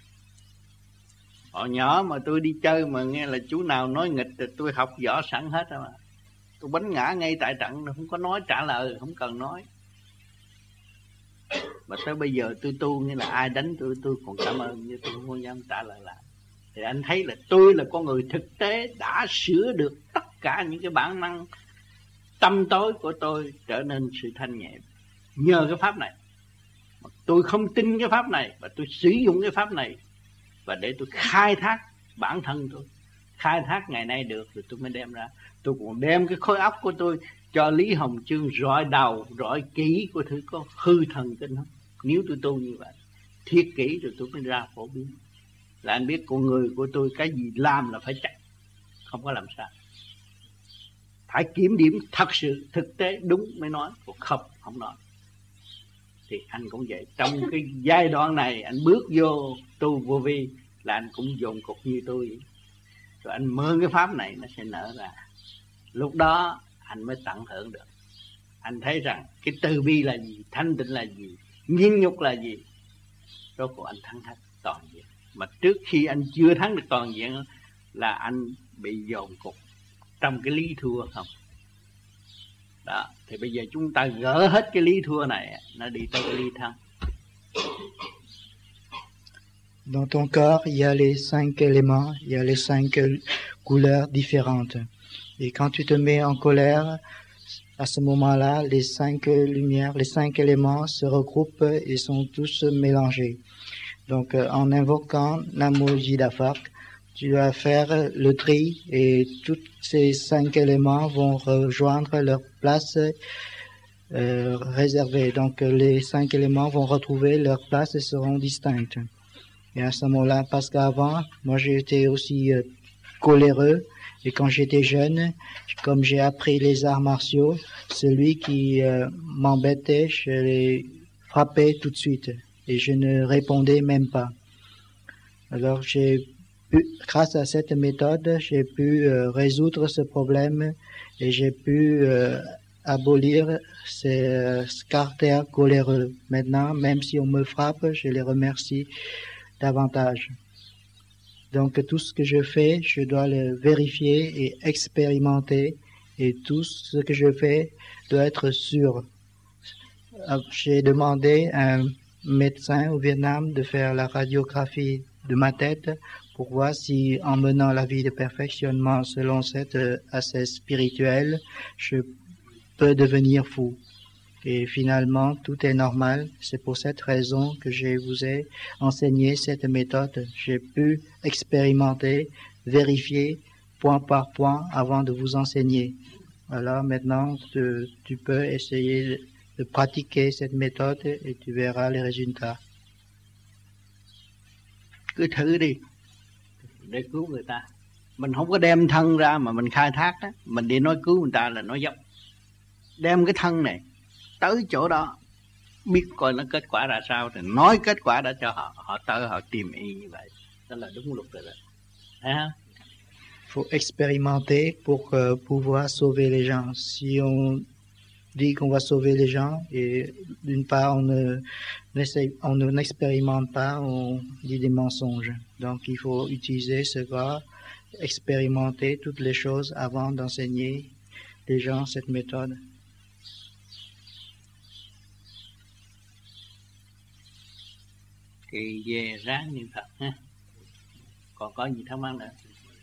Speaker 2: Hồi nhỏ mà tôi đi chơi mà nghe là chú nào nói nghịch thì tôi học võ sẵn hết rồi mà. Tôi bánh ngã ngay tại trận, không có nói trả lời, không cần nói. Mà tới bây giờ tôi tu như là ai đánh tôi, tôi còn cảm ơn, nhưng tôi không có dám trả lời lại. Thì anh thấy là tôi là con người thực tế đã sửa được tất cả những cái bản năng tâm tối của tôi trở nên sự thanh nhẹ nhờ cái pháp này. Mà tôi không tin cái pháp này và tôi sử dụng cái pháp này và để tôi khai thác bản thân tôi, khai thác ngày nay được rồi tôi mới đem ra. Tôi còn đem cái khối óc của tôi cho Lý Hồng Chương rọi đầu, rọi kỹ của thứ có hư thần kinh không. Nếu tôi tu như vậy thiết kỹ rồi tôi mới ra phổ biến. Là anh biết con người của tôi cái gì làm là phải chắc, không có làm sao. Phải kiểm điểm thật sự thực tế đúng mới nói, còn không không nói. Thì anh cũng vậy. Trong cái giai đoạn này anh bước vô tu vô vi là anh cũng dồn cục như tôi vậy. Rồi anh mượn cái pháp này nó sẽ nở ra. Lúc đó anh mới tận hưởng được. Anh thấy rằng cái từ bi là gì, thanh tịnh là gì, nhiên nhục là gì. Rốt cuộc anh thắng hết toàn diện. Mà trước khi anh chưa thắng được toàn diện là anh bị dồn cục trong cái lý thua không. Đó, thì bây giờ chúng ta gỡ hết cái lý thua này, nó đi tới cái lý thắng.
Speaker 1: Dans ton corps, il y a les cinq éléments, il y a les cinq couleurs différentes. Et quand tu te mets en colère, à ce moment-là, les cinq lumières, les cinq éléments se regroupent et sont tous mélangés. Donc, en invoquant Namo Jidafak, tu dois faire le tri et tous ces cinq éléments vont rejoindre leur place euh, réservée. Donc, les cinq éléments vont retrouver leur place et seront distincts. Et à ce moment-là, parce qu'avant, moi j'étais aussi euh, coléreux. Et quand j'étais jeune, comme j'ai appris les arts martiaux, celui qui euh, m'embêtait, je l'ai frappé tout de suite. Et je ne répondais même pas. Alors j'ai pu, grâce à cette méthode, j'ai pu euh, résoudre ce problème et j'ai pu euh, abolir ces, ce caractère coléreux. Maintenant, même si on me frappe, je les remercie davantage. Donc tout ce que je fais, je dois le vérifier et expérimenter, et tout ce que je fais doit être sûr. J'ai demandé à un médecin au Vietnam de faire la radiographie de ma tête pour pour voir si en menant la vie de perfectionnement selon cette aspect spirituel, je peux devenir fou. Et finalement, tout est normal. C'est pour cette raison que je vous ai enseigné cette méthode. J'ai pu expérimenter, vérifier point par point avant de vous enseigner. Alors maintenant, tu, tu peux essayer de pratiquer cette méthode et tu verras les résultats.
Speaker 2: Cứ thử đi để cứu người ta. Mình không có đem thân ra mà mình khai thác đó, mình đi nói cứu người ta là nói dốc. Đem cái thân này tới chỗ đó, biết coi nó kết quả ra sao thì nói kết quả đã cho họ, họ tới họ tìm y như vậy. Đó là đúng luật rồi đó. Thấy không?
Speaker 1: Faut expérimenter pour uh, pouvoir sauver les gens. Si on dit qu'on va sauver les gens et d'une part on ne on ne n'expérimente pas, on dit des mensonges. Donc il faut utiliser ce gars, expérimenter toutes les choses avant d'enseigner les gens cette méthode.
Speaker 2: Thì về ráng niệm Phật ha. Còn có gì thắc mắc nữa?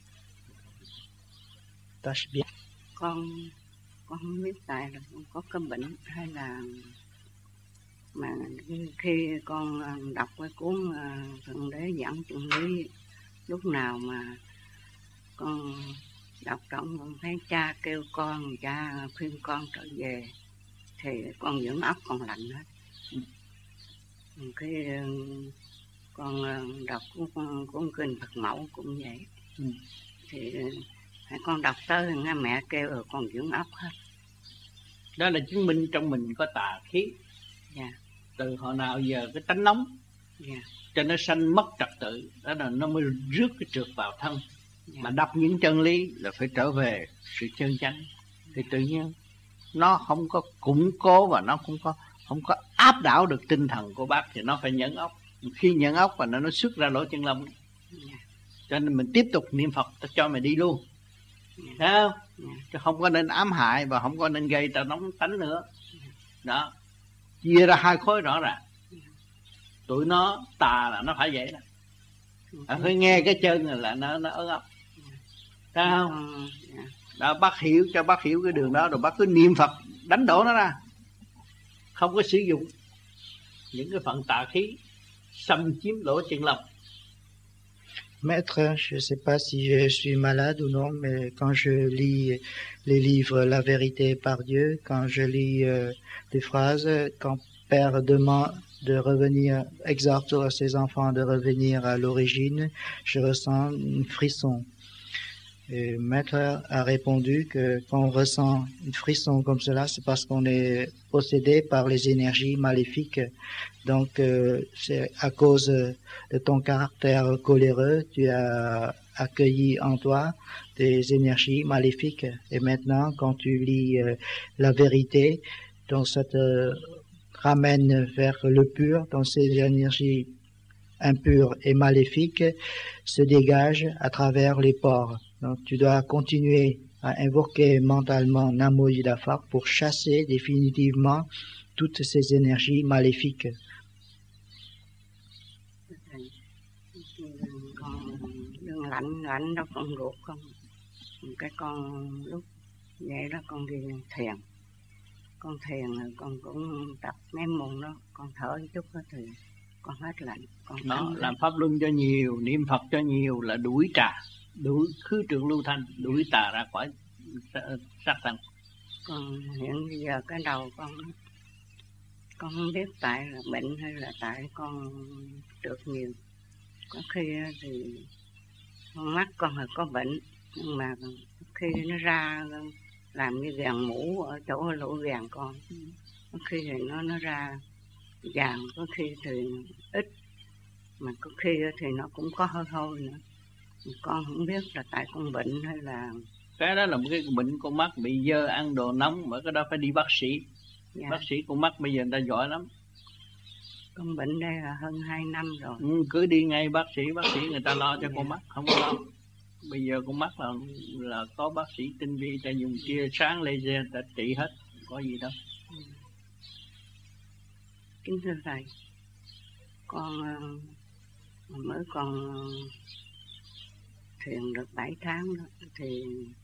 Speaker 3: Con con không biết tại là con có cái bệnh hay là mà khi con đọc cái cuốn Thượng Đế Giảng Chân Lý, lúc nào mà con đọc trong con thấy cha kêu con, cha khuyên con trở về thì con dưỡng óc còn lạnh hết. Khi con đọc cuốn, cuốn kinh Phật Mẫu cũng vậy. Ừ. Thì con đọc tới nghe mẹ kêu rồi con dưỡng óc hết.
Speaker 2: Đó là chứng minh trong mình có tà khí.
Speaker 3: Yeah.
Speaker 2: Từ hồi nào giờ cái tánh nóng.
Speaker 3: Yeah.
Speaker 2: Cho nó sanh mất trật tự. Đó là nó mới rước cái trượt vào thân. Yeah. Mà đọc những chân lý là phải trở về sự chân chánh. Thì tự nhiên nó không có củng cố và nó không có không có áp đảo được tinh thần của bác thì nó phải nhẫn ốc. Khi nhẫn ốc và nó nó xuất ra lỗ chân lông. Yeah. Cho nên mình tiếp tục niệm Phật ta cho mày đi luôn. Yeah. Thấy không? Yeah. Chứ không có nên ám hại và không có nên gây ta nóng tánh nữa. Yeah. Đó. Chia ra hai khối rõ ràng. Yeah. Tụi nó tà là nó phải vậy đó. Yeah. Phải nghe cái chân là nó nó ớn ốc. Yeah. Thấy không? Yeah. Đó, bác hiểu cho bác hiểu cái đường đó rồi bác cứ niệm Phật đánh đổ nó ra. Không có sử dụng những cái phần tà khí xâm chiếm lỗ chân lông.
Speaker 1: Maître, je ne sais pas si je suis malade ou non, mais quand je lis les livres La vérité par Dieu, quand je lis euh, des phrases, quand Père demande de revenir, exhorte ses enfants de revenir à l'origine, je ressens un frisson. Et Maître a répondu que quand on ressent une frisson comme cela, c'est parce qu'on est possédé par les énergies maléfiques. Donc, euh, c'est à cause de ton caractère coléreux, tu as accueilli en toi des énergies maléfiques. Et maintenant, quand tu lis euh, la vérité, donc ça te ramène vers le pur, donc ces énergies impures et maléfiques se dégagent à travers les pores. Donc, tu dois continuer à invoquer mentalement Namo Yidafar pour chasser définitivement toutes ces énergies maléfiques.
Speaker 3: Con lạnh lạnh đó con ruột con, cái con lúc vậy đó con đi thiền, con thiền rồi con cũng tập mấy môn đó, con thở một chút đó thì con hết lạnh. Con
Speaker 2: nó làm pháp luân cho nhiều, niệm Phật cho nhiều là đuổi trà, đuổi khứ trượng lưu thanh, đuổi tà ra khỏi sát thân.
Speaker 3: Còn hiện bây giờ cái đầu con con không biết tại là bệnh hay là tại con trượt nhiều. Có khi thì con mắt con hơi có bệnh, nhưng mà khi nó ra làm như vàng mũ ở chỗ lỗ vàng con, có khi thì nó nó ra vàng, có khi thì ít, mà có khi thì nó cũng có hơi hôi nữa. Con không biết là tại con bệnh hay là
Speaker 2: cái đó là một cái bệnh con mắt bị dơ ăn đồ nóng, mà cái đó phải đi bác sĩ. Dạ. Bác sĩ con mắt bây giờ người ta giỏi lắm.
Speaker 3: Con bệnh đây là hơn hai năm rồi.
Speaker 2: Ừ, cứ đi ngay bác sĩ, bác sĩ người ta lo cho dạ. Con mắt không có lo. Bây giờ con mắt là là có bác sĩ tinh vi, ta dùng tia sáng laser ta trị hết, không có gì đâu.
Speaker 3: Kính thưa thầy, con mới còn thiền được bảy tháng đó, thì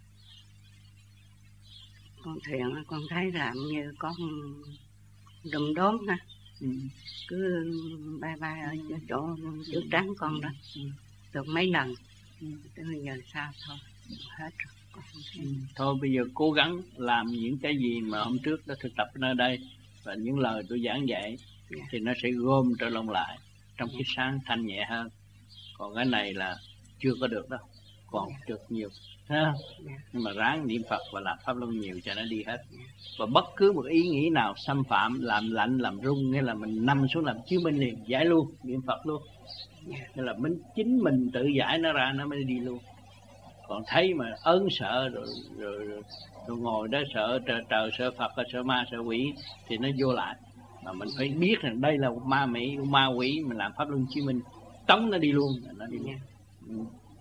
Speaker 3: con thiền con thấy làm như con đùm đốm ha, ừ. cứ bay bay ở chỗ trước trán con đó, ừ. được mấy lần, ừ. tới bây giờ sao thôi, hết rồi. Con ừ.
Speaker 2: Thôi bây giờ cố gắng làm những cái gì mà hôm trước đã thực tập ở đây và những lời tôi giảng dạy, yeah. thì nó sẽ gom trở lòng lại trong yeah. cái sáng thanh nhẹ hơn. Còn cái này là chưa có được đâu, còn yeah. được nhiều ha. Yeah. Nhưng mà ráng niệm Phật và làm pháp luân nhiều cho nó đi hết. Yeah. Và bất cứ một ý nghĩ nào xâm phạm, làm lạnh, làm rung, nghĩa là mình nằm xuống làm chứng minh liền, giải luôn, niệm Phật luôn. Yeah. Nghĩa là mình chính mình tự giải nó ra, nó mới đi luôn. Còn thấy mà ớn sợ rồi, rồi, rồi, rồi ngồi đó sợ trời, trời, sợ Phật, sợ ma, sợ quỷ thì nó vô lại. Mà mình phải biết rằng đây là một ma mỹ, một ma quỷ, mình làm pháp luân chứng minh, tống nó đi luôn, nó đi nha. Ừ.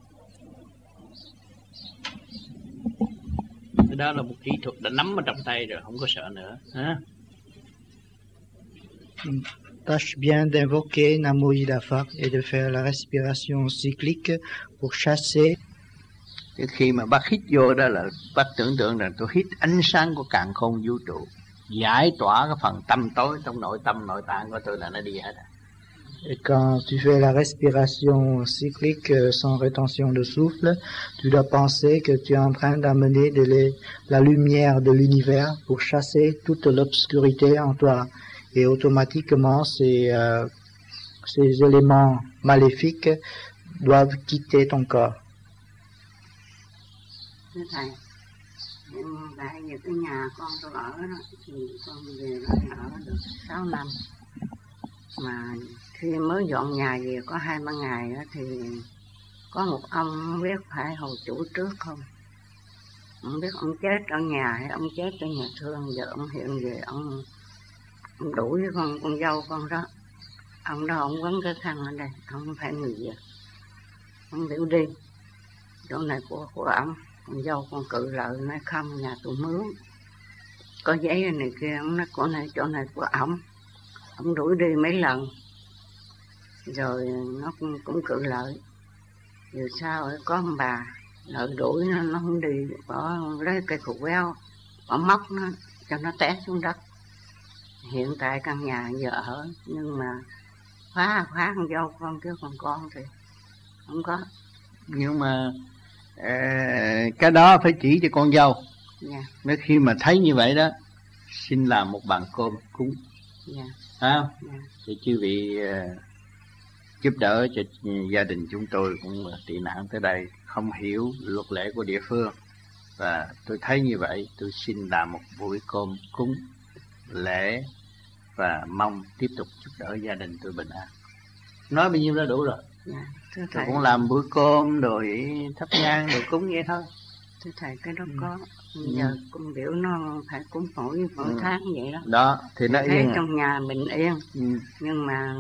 Speaker 2: Cái đó là một kỹ thuật đã nắm ở trong tay rồi, không có sợ nữa. Hả?
Speaker 1: Tâche bien d'invoquer Namo Buddha Phật et de faire la respiration cyclique pour chasser.
Speaker 2: Cái khi mà bác hít vô đó là bác tưởng tượng rằng tôi hít ánh sáng của càn khôn vũ trụ, giải tỏa cái phần tâm tối trong nội tâm nội tạng của tôi là nó đi hết.
Speaker 1: Et quand tu fais la respiration cyclique sans rétention de souffle, tu dois penser que tu es en train d'amener de les, la lumière de l'univers pour chasser toute l'obscurité en toi. Et automatiquement, ces, euh, ces éléments maléfiques doivent quitter ton corps.
Speaker 3: Thưa Thầy, tại vì cái nhà con tôi ở đó, thì con về đó ở được sáu năm. Mà khi mới dọn nhà về có hai ba ngày đó, thì có một ông biết phải hầu chủ trước không? Không biết ông chết ở nhà hay ông chết ở nhà thương, giờ ông hiện về ông, ông đuổi với con con dâu con đó. Ông đó ông quấn cái khăn ở đây, ông phải người Việt. Ông biểu đi, chỗ này của của ông. Con dâu con cự lợi nói không, nhà tôi mướn, có giấy này kia. Ông nói chỗ này chỗ này của ổng. Ông đuổi đi mấy lần rồi nó cũng, cũng cự lợi. Rồi sao có ông bà lợi đuổi nó, nó không đi, bỏ lấy cây khổ queo, bỏ móc nó cho nó té xuống đất. Hiện tại căn nhà giờ ở, nhưng mà khóa khóa con dâu con chứ còn con thì không có.
Speaker 2: Nhưng mà cái đó phải chỉ cho con dâu.
Speaker 3: Yeah.
Speaker 2: Nếu khi mà thấy như vậy đó, xin làm một bàn cơm cúng.
Speaker 3: Yeah.
Speaker 2: À,
Speaker 3: yeah.
Speaker 2: Thì chư vị uh, giúp đỡ cho gia đình chúng tôi cũng tị nạn tới đây, không hiểu luật lệ của địa phương, và tôi thấy như vậy, tôi xin làm một buổi cơm cúng lễ và mong tiếp tục giúp đỡ gia đình tôi bình an. Nói bao nhiêu đã đủ rồi.
Speaker 3: Yeah. Thưa
Speaker 2: Tôi cũng làm bữa cơm rồi thắp nhang rồi cúng vậy thôi.
Speaker 3: Thưa Thầy, cái đó có. Ừ. Giờ cung biểu nó phải cúng mỗi mỗi ừ. tháng vậy đó.
Speaker 2: Đó thì nó
Speaker 3: thấy
Speaker 2: yên
Speaker 3: trong nhà bình yên.
Speaker 2: Ừ.
Speaker 3: Nhưng mà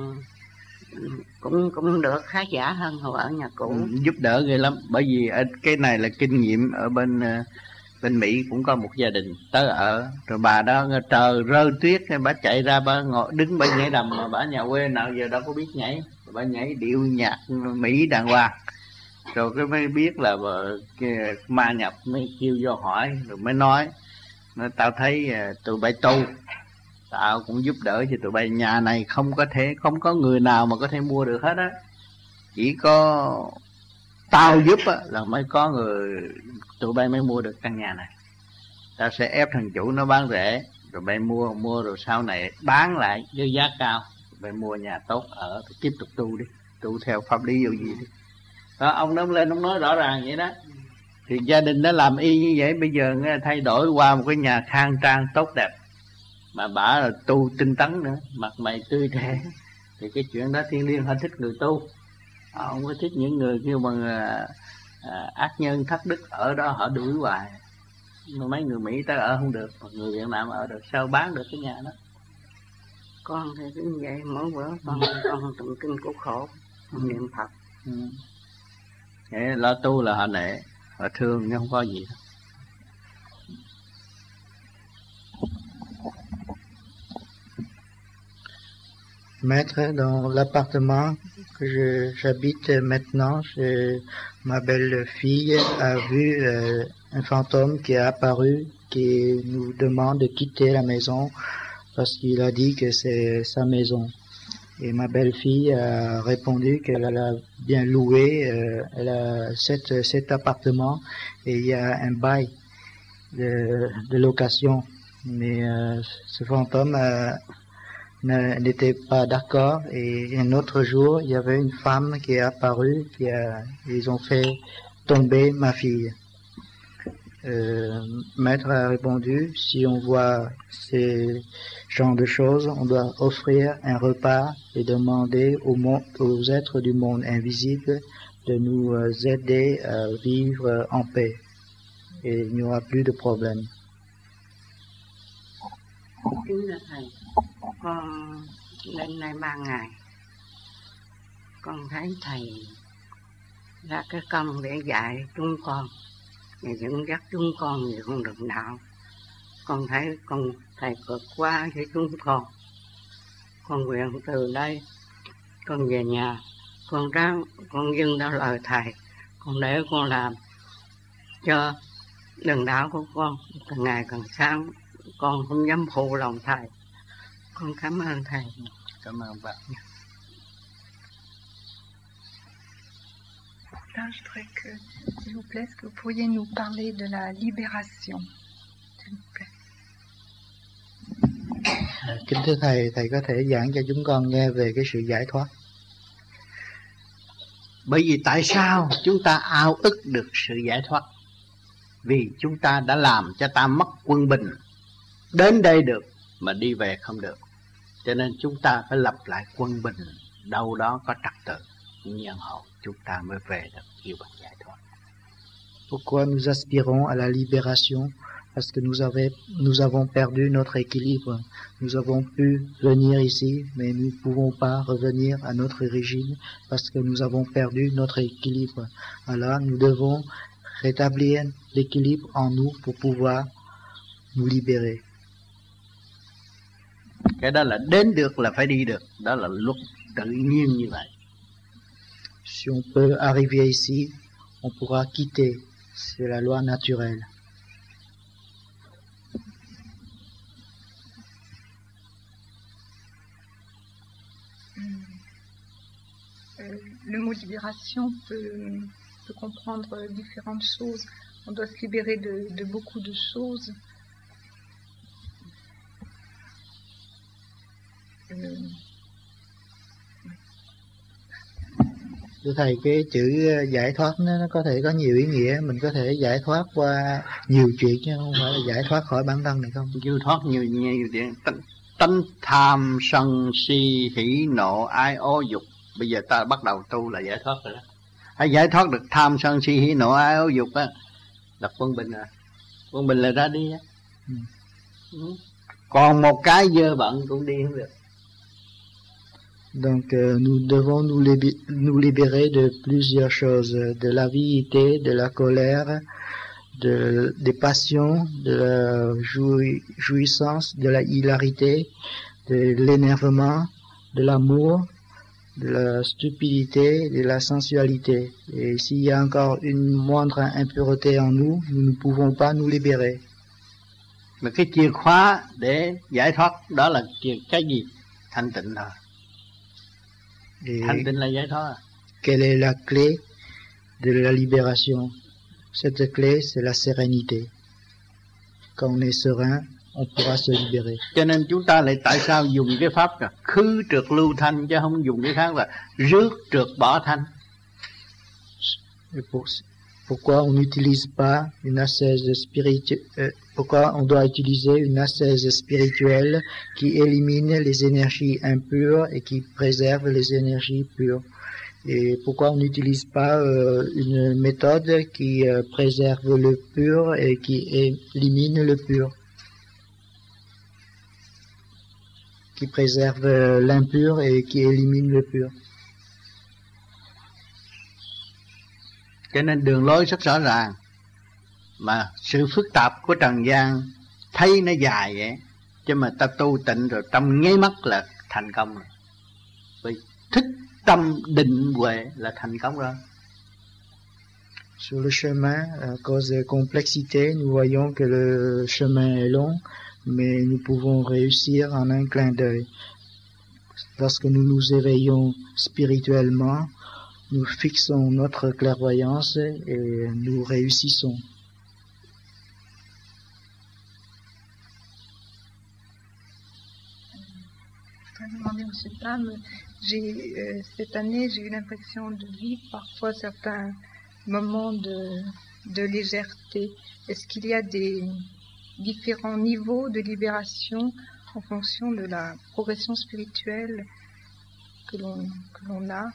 Speaker 3: cũng cũng được khá giả hơn hồi ở nhà cũ.
Speaker 2: Ừ, giúp đỡ ghê lắm. Bởi vì ở cái này là kinh nghiệm ở bên bên Mỹ cũng có một gia đình tới ở, rồi bà đó trời rơi tuyết, bà chạy ra bà ngồi đứng bà nhảy đầm, mà bà nhà quê nào giờ đâu có biết nhảy, bà nhảy điệu nhạc Mỹ đàng hoàng, rồi cái mới biết là bà, cái ma nhập mới kêu vô hỏi, rồi mới nói, nói tao thấy tụi bay tu, tao cũng giúp đỡ cho tụi bay, nhà này không có thể không có người nào mà có thể mua được hết á, chỉ có tao giúp á là mới có người, tụi bay mới mua được căn nhà này. Tao sẽ ép thằng chủ nó bán rẻ, rồi bay mua mua rồi sau này bán lại với giá cao, bay mua nhà tốt ở, tiếp tục tu đi, tu theo pháp lý vô gì đi. Đó, ông nó lên ông nói rõ ràng vậy đó. Thì gia đình nó làm y như vậy, bây giờ nghe thay đổi qua một cái nhà khang trang tốt đẹp, mà bả là tu tinh tấn nữa, mặt mày tươi trẻ, thì cái chuyện đó thiên liêng họ thích người tu, họ không có thích những người kêu bằng à, à, ác nhân thất đức ở đó họ đuổi hoài. Mà mấy người Mỹ tới ở không được, mà người Việt Nam ở được, sao bán được cái nhà đó.
Speaker 3: Con thì cũng vậy, mỗi bữa con con tụng kinh cứu khổ, con niệm Phật.
Speaker 2: Ừ. Để lo tu là họ nể, họ thương nhưng không có gì đâu.
Speaker 1: Mettre dans l'appartement que je- j'habite maintenant, je- ma belle-fille a vu euh, un fantôme qui est apparu, qui nous demande de quitter la maison parce qu'il a dit que c'est sa maison. Et ma belle-fille a répondu qu'elle a bien loué, euh, elle a cet, cet appartement et il y a un bail de, de location. Mais euh, ce fantôme euh, ne- n'était pas d'accord et un autre jour, il y avait une femme qui est apparue, qui a, ils ont fait tomber ma fille. Euh, maître a répondu, si on voit ces genres de choses, on doit offrir un repas et demander au monde, aux êtres du monde invisible de nous euh, aider à vivre en paix. Et il n'y aura plus de problème.
Speaker 3: Kính thưa thầy, con lên đây ba ngày, con thấy thầy ra cái công để dạy chúng con, và dẫn dắt chúng con về con đường đạo. Con thấy con thầy cực quá với chúng con. Con nguyện từ đây, con về nhà, con ráng, con dâng theo lời thầy, con để con làm cho đường đạo của con càng ngày càng sáng. Con không dám phụ lòng thầy. Con cảm ơn thầy.
Speaker 2: Cảm ơn bạn.
Speaker 5: Là, je voudrais que, s'il vous plaît, est-ce que vous pourriez nous parler de la libération, s'il vous plaît.
Speaker 1: Kính thưa thầy, thầy có thể giảng cho chúng con nghe về cái sự giải thoát.
Speaker 2: Bởi vì tại sao chúng ta ao ước được sự giải thoát? Vì chúng ta đã làm cho ta mất quân bình. Đến đây được mà đi về không được. Cho nên chúng ta phải lập lại quân bình. Đâu đó có trật tự nhân hậu, chúng ta mới về được yêu bằng giải thoát.
Speaker 1: Pourquoi nous aspirons à la libération? Parce que nous, avait, nous avons perdu notre équilibre. Nous avons pu venir ici, mais nous ne pouvons pas revenir à notre origine parce que nous avons perdu notre équilibre. Alors nous devons rétablir l'équilibre en nous pour pouvoir nous libérer.
Speaker 2: Cái đó là đến được là phải đi được. Đó là luật tự nhiên như vậy.
Speaker 1: Si on peut arriver ici, on pourra quitter. C'est la loi naturelle.
Speaker 5: Euh, le mot libération peut, peut comprendre différentes choses. On doit se libérer de, de beaucoup de choses. Euh,
Speaker 1: Thưa thầy, cái chữ giải thoát nó, nó có thể có nhiều ý nghĩa. Mình có thể giải thoát qua nhiều chuyện chứ không phải là giải thoát khỏi bản thân này không?
Speaker 2: Giải thoát nhiều nhiều chuyện. Tánh tham sân si hỉ nộ ái ố dục. Bây giờ ta bắt đầu tu là giải thoát rồi đó. Hãy giải thoát được tham sân si hỉ nộ ái ố dục á, là quân bình rồi. Quân bình là ra đi á. Ừ. Ừ. Còn một cái dơ bận cũng đi không được.
Speaker 1: Donc euh, nous devons nous, libé- nous libérer de plusieurs choses, de l'avidité, de la colère, de, des passions, de la joui- jouissance, de la hilarité, de l'énervement, de l'amour, de la stupidité, de la sensualité. Et s'il y a encore une moindre impureté en nous, nous ne pouvons pas nous libérer.
Speaker 2: Mà cái chìa khóa để giải thoát đó là chìa cái gì? Thanh tịnh thôi.
Speaker 1: Et
Speaker 2: Thanh tịnh là giải thoát.
Speaker 1: quelle est la clé de la libération? Cette clé, c'est la sérénité. Quand on est serein, on pourra se libérer.
Speaker 2: Cho nên chúng ta lại tại sao dùng cái pháp là khứ trượt lưu thanh, chứ không dùng cái khác là rước trượt bỏ thanh.
Speaker 1: Et pour, pourquoi on n'utilise pas une ascèse spirituelle? Euh, pourquoi on doit utiliser une ascèse spirituelle qui élimine les énergies impures et qui préserve les énergies pures? Et pourquoi on n'utilise pas euh, une méthode qui euh, préserve le pur et qui élimine le pur, qui préserve euh, l'impur et qui élimine le pur?
Speaker 2: Cho nên đường lối rất rõ ràng. Mà sự phức tạp của trần gian thấy nó dài vậy, chứ mà ta tu tịnh rồi trong nháy mắt là thành công rồi. Vì thích tâm định huệ là thành công rồi.
Speaker 1: Sur le chemin, à cause des complexités, nous voyons que le chemin est long, mais nous pouvons réussir en un clin d'œil. Lorsque nous nous éveillons spirituellement, nous fixons notre clairvoyance et nous réussissons.
Speaker 5: Monsieur Tam, j'ai, euh, cette année, j'ai eu l'impression de vivre parfois certains moments de, de légèreté. Est-ce qu'il y a des différents niveaux de libération en fonction de la progression spirituelle que l'on, que l'on a?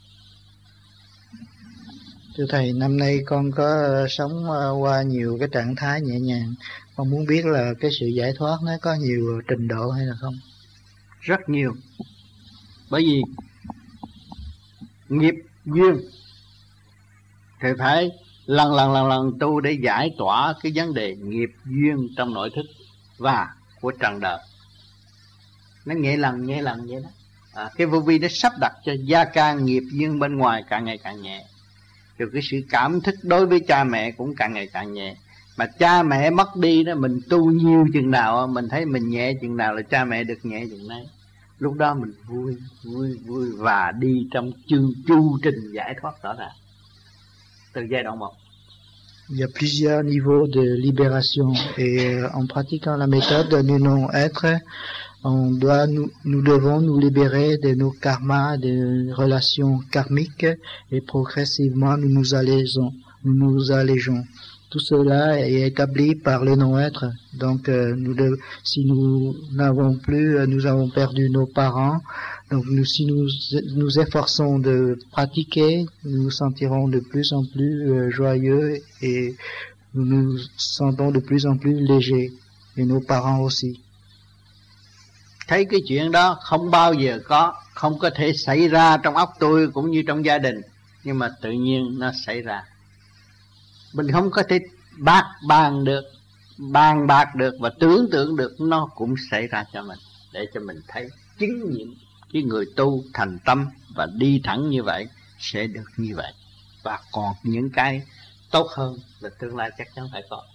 Speaker 1: Thưa Thầy, năm nay con có uh, sống uh, qua nhiều cái trạng thái nhẹ nhàng. Con muốn biết là cái sự giải thoát nó có nhiều trình độ hay là không?
Speaker 2: Rất nhiều. Bởi vì nghiệp duyên thì phải lần lần lần lần tu để giải tỏa cái vấn đề nghiệp duyên trong nội thức và của trần đời. Nó nhẹ lần nhẹ lần vậy đó. À, cái vô vi nó sắp đặt cho gia can nghiệp duyên bên ngoài càng ngày càng nhẹ. Rồi cái sự cảm thức đối với cha mẹ cũng càng ngày càng nhẹ. Mà cha mẹ mất đi đó, mình tu nhiều chừng nào mình thấy mình nhẹ chừng nào là cha mẹ được nhẹ chừng đấy. Lúc đó mình vui, vui, vui và đi trong chu, chu trình giải thoát rõ ràng. Từ giai đoạn một.
Speaker 1: Il y a plusieurs niveaux de libération et en pratiquant la méthode du non-être, on doit, nous, nous devons nous libérer de nos karmas, des relations karmiques et progressivement nous nous allégeons. Nous nous allégeons. Tout cela est établi par le non-être. Donc, euh, nous de, si nous n'avons plus, euh, nous avons perdu nos parents. Donc, nous, si nous nous efforçons de pratiquer, nous nous sentirons de plus en plus euh, joyeux et nous nous sentons de plus en plus légers. Et nos parents aussi.
Speaker 2: Thấy cái chuyện đó không bao giờ có, không có thể xảy ra trong óc tôi cũng như trong gia đình, nhưng mà tự nhiên nó xảy ra. Mình không có thể bác bàn được, bàn bạc được và tưởng tượng được, nó cũng xảy ra cho mình, để cho mình thấy chứng nghiệm cái người tu thành tâm và đi thẳng như vậy sẽ được như vậy. Và còn những cái tốt hơn là tương lai chắc chắn phải có.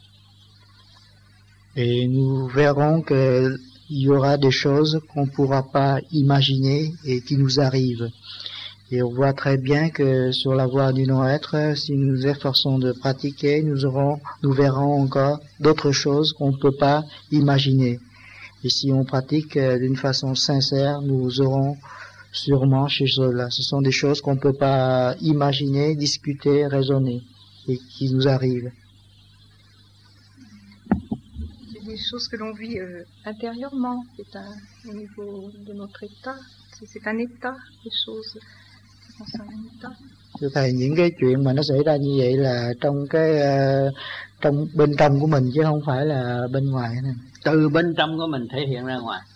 Speaker 1: Et nous verrons que il y aura des choses qu'on ne pourra pas imaginer et qui nous arrivent. Et on voit très bien que sur la voie du non-être, si nous nous efforçons de pratiquer, nous aurons, nous verrons encore d'autres choses qu'on ne peut pas imaginer. Et si on pratique d'une façon sincère, nous aurons sûrement chez cela. Ce sont des choses qu'on ne peut pas imaginer, discuter, raisonner, et qui nous arrivent.
Speaker 5: C'est des choses que l'on vit euh, intérieurement. C'est un, au niveau de notre état. C'est, c'est un état, des choses.
Speaker 1: Thưa Thầy, những cái chuyện mà nó xảy ra như vậy là trong cái uh, trong bên trong của mình chứ không phải là bên ngoài này.
Speaker 2: Từ bên trong của mình thể hiện ra ngoài.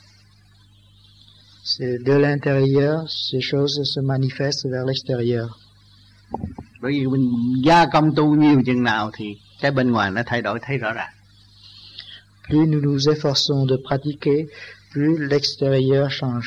Speaker 1: C'est de l'intérieur, ces choses se manifestent vers l'extérieur.
Speaker 2: Bởi vì mình gia công tu nhiều chừng nào thì cái bên ngoài nó thay đổi thấy rõ ràng.
Speaker 1: Plus nous nous efforçons de pratiquer, plus l'extérieur change.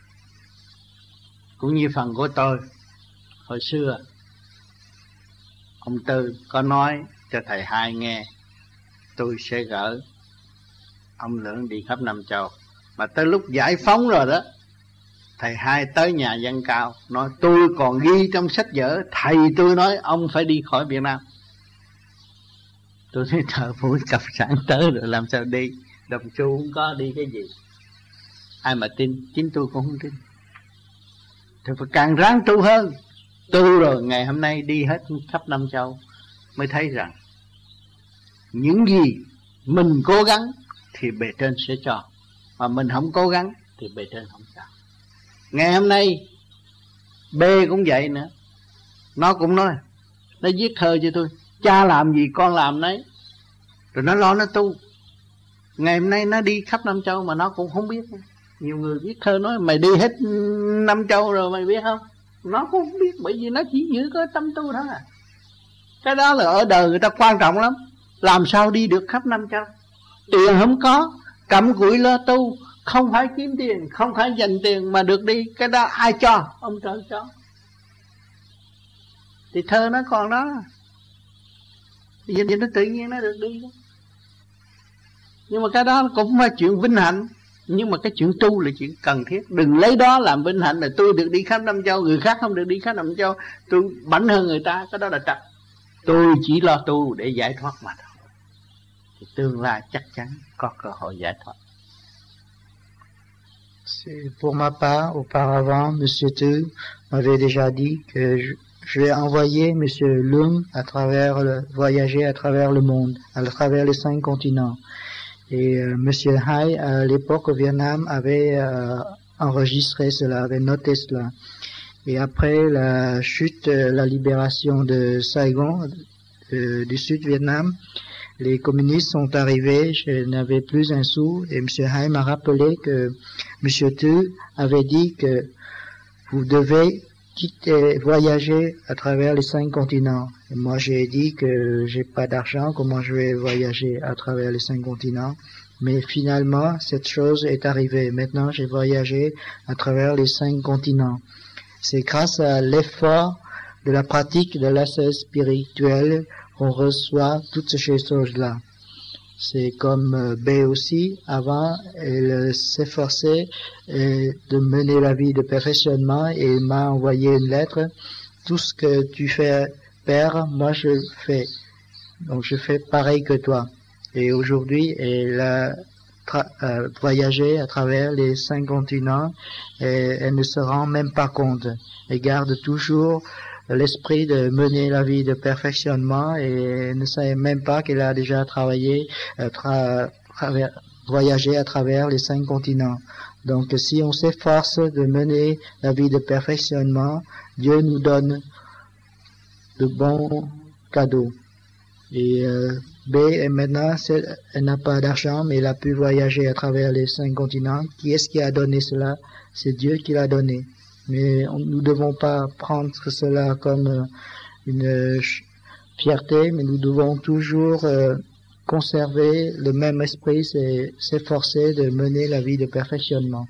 Speaker 2: Cũng như phần của tôi hồi xưa, ông Tư có nói cho thầy Hai nghe, tôi sẽ gỡ ông Lưỡng đi khắp Nam Châu. Mà tới lúc giải phóng rồi đó, thầy Hai tới nhà Văn Cao nói tôi còn ghi trong sách vở, thầy tôi nói ông phải đi khỏi Việt Nam. Tôi nói thợ mũi cặp sẵn tới rồi làm sao đi, đồng xu không có đi cái gì. Ai mà tin, chính tôi cũng không tin. Thì phải càng ráng tu hơn. Tu rồi ngày hôm nay đi hết khắp Nam Châu mới thấy rằng những gì mình cố gắng thì bề trên sẽ cho, mà mình không cố gắng thì bề trên không cho. Ngày hôm nay B cũng vậy nữa. Nó cũng nói, nó viết thơ cho tôi, cha làm gì con làm nấy. Rồi nó lo nó tu. Ngày hôm nay nó đi khắp Nam Châu mà nó cũng không biết. Nhiều người viết thơ nói mày đi hết Nam Châu rồi mày biết không? Nó cũng không biết, bởi vì nó chỉ giữ có tâm tu thôi à. Cái đó là ở đời người ta quan trọng lắm. Làm sao đi được khắp Nam Châu? Tiền không có, cặm cụi lo tu, không phải kiếm tiền, không phải dành tiền mà được đi. Cái đó ai cho? Ông trời cho. Thì thơ nó còn đó, bây giờ nó tự nhiên nó được đi. Nhưng mà cái đó cũng phải chuyện vinh hạnh. Nhưng mà cái chuyện tu là chuyện cần thiết. Đừng lấy đó làm vinh hạnh là tôi được đi khắp năm châu, người khác không được đi khắp năm châu, tôi bảnh hơn người ta. Cái đó là trật. Tôi chỉ lo tu để giải thoát mà thôi. Thì tương lai chắc chắn có cơ hội giải thoát.
Speaker 1: Pour ma part, auparavant, Monsieur Tu m'avait déjà dit que je, je vais envoyer Monsieur Lung à travers le, voyager à travers le monde, à travers les cinq continents. Et euh, Monsieur Hai, à l'époque au Vietnam, avait euh, enregistré cela, avait noté cela. Et après la chute, la libération de Saigon, euh, du Sud-Vietnam, les communistes sont arrivés, je n'avais plus un sou, et M. Hai m'a rappelé que M. Tu avait dit que vous devez quitter, voyager à travers les cinq continents. Et moi j'ai dit que j'ai pas d'argent, comment je vais voyager à travers les cinq continents? Mais finalement, cette chose est arrivée. Maintenant, j'ai voyagé à travers les cinq continents. C'est grâce à l'effort de la pratique de l'ascèse spirituelle qu'on reçoit toutes ces choses-là. C'est comme B aussi, avant, elle s'efforçait de mener la vie de perfectionnement et m'a envoyé une lettre. Tout ce que tu fais, Père, moi je fais. Donc je fais pareil que toi. Et aujourd'hui, elle a euh, voyagé à travers les cinq continents et elle ne se rend même pas compte. Elle garde toujours l'esprit de mener la vie de perfectionnement et ne savait même pas qu'elle a déjà travaillé, euh, tra travers, voyagé à travers les cinq continents. Donc si on s'efforce de mener la vie de perfectionnement, Dieu nous donne de bons cadeaux. Et euh, B, et maintenant, elle n'a pas d'argent, mais elle a pu voyager à travers les cinq continents. Qui est-ce qui a donné cela? C'est Dieu qui l'a donné. Mais on, nous ne devons pas prendre cela comme une fierté, mais nous devons toujours euh, conserver le même esprit, c'est s'efforcer de mener la vie de perfectionnement.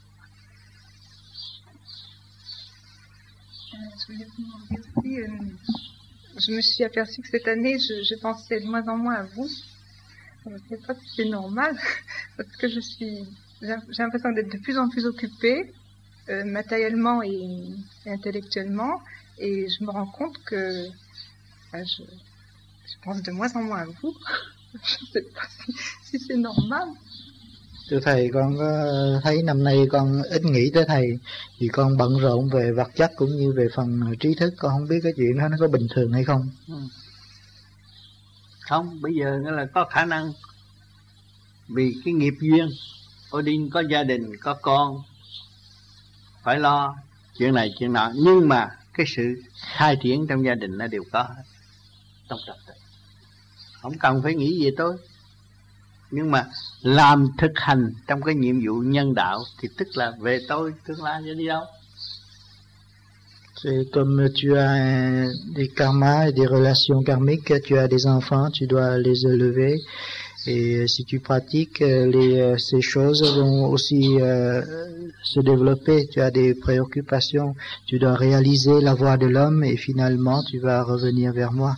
Speaker 5: Je me suis aperçue que cette année, je, je pensais de moins en moins à vous. Je ne sais pas si c'est normal, parce que je suis, j'ai l'impression d'être de plus en plus occupée, euh, matériellement et, et intellectuellement, et je me rends compte que enfin, je, je pense de moins en moins à vous. Je ne sais pas si, si c'est normal.
Speaker 1: Thưa Thầy, con có thấy năm nay con ít nghĩ tới Thầy, vì con bận rộn về vật chất cũng như về phần trí thức, con không biết cái chuyện đó nó có bình thường hay không.
Speaker 2: Ừ. Không, bây giờ nghĩa là có khả năng vì cái nghiệp duyên, Odin có gia đình, có con, phải lo chuyện này chuyện nọ, nhưng mà cái sự khai triển trong gia đình nó đều có hết, trong trật tự. Không cần phải nghĩ về tôi. Nhưng mà làm thực hành trong cái nhiệm vụ nhân đạo thì tức là về tôi tương lai sẽ đi đâu.
Speaker 1: C'est comme tu as des karmas et des relations karmiques, tu as des enfants, tu dois les élever. Et si tu pratiques, les, ces choses vont aussi euh, se développer. Tu as des préoccupations, tu dois réaliser la voie de l'homme et finalement tu vas revenir vers moi.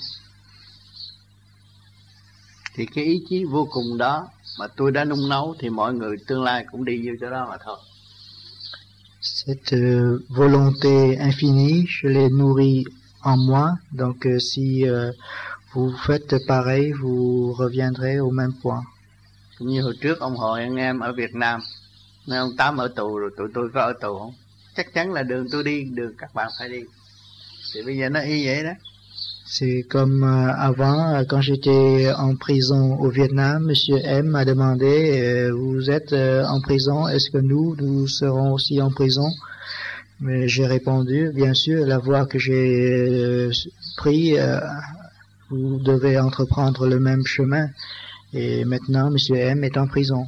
Speaker 2: Thì cái ý chí vô cùng đó mà tôi đã nung nấu thì mọi người tương lai cũng đi vô chỗ đó mà thôi.
Speaker 1: Cette euh, volonté infinie, je l'ai nourrie en moi. Donc euh, si euh, vous faites pareil, vous reviendrez au même point.
Speaker 2: Cũng như hồi trước ông hội anh em ở Việt Nam, nên ông Tám ở tù rồi tụi tôi có ở tù không? Chắc chắn là đường tôi đi, đường các bạn phải đi. Thì bây giờ nó y vậy đó.
Speaker 1: C'est comme euh, avant, euh, quand j'étais en prison au Vietnam, Monsieur M m'a demandé, euh, vous êtes euh, en prison, est-ce que nous, nous serons aussi en prison? Mais j'ai répondu, bien sûr, la voie que j'ai euh, pris, euh, vous devez entreprendre le même chemin. Et maintenant, Monsieur M est en prison.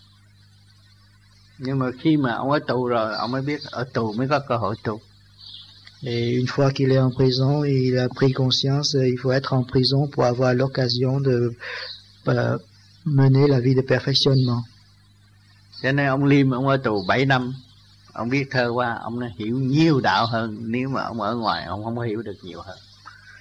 Speaker 2: Nhưng mà khi mà ông ở tù rồi, ông mới biết ở tù mới có cơ hội tu.
Speaker 1: Et une fois qu'il est en prison, il a pris conscience, il faut être en prison pour avoir l'occasion de euh, mener la vie de perfectionnement.
Speaker 2: Cho nên ông Liêm, ông ở tù bảy năm, ông viết thơ qua, ông nó hiểu nhiều đạo hơn nếu mà ông ở ngoài, ông không có hiểu được nhiều hơn.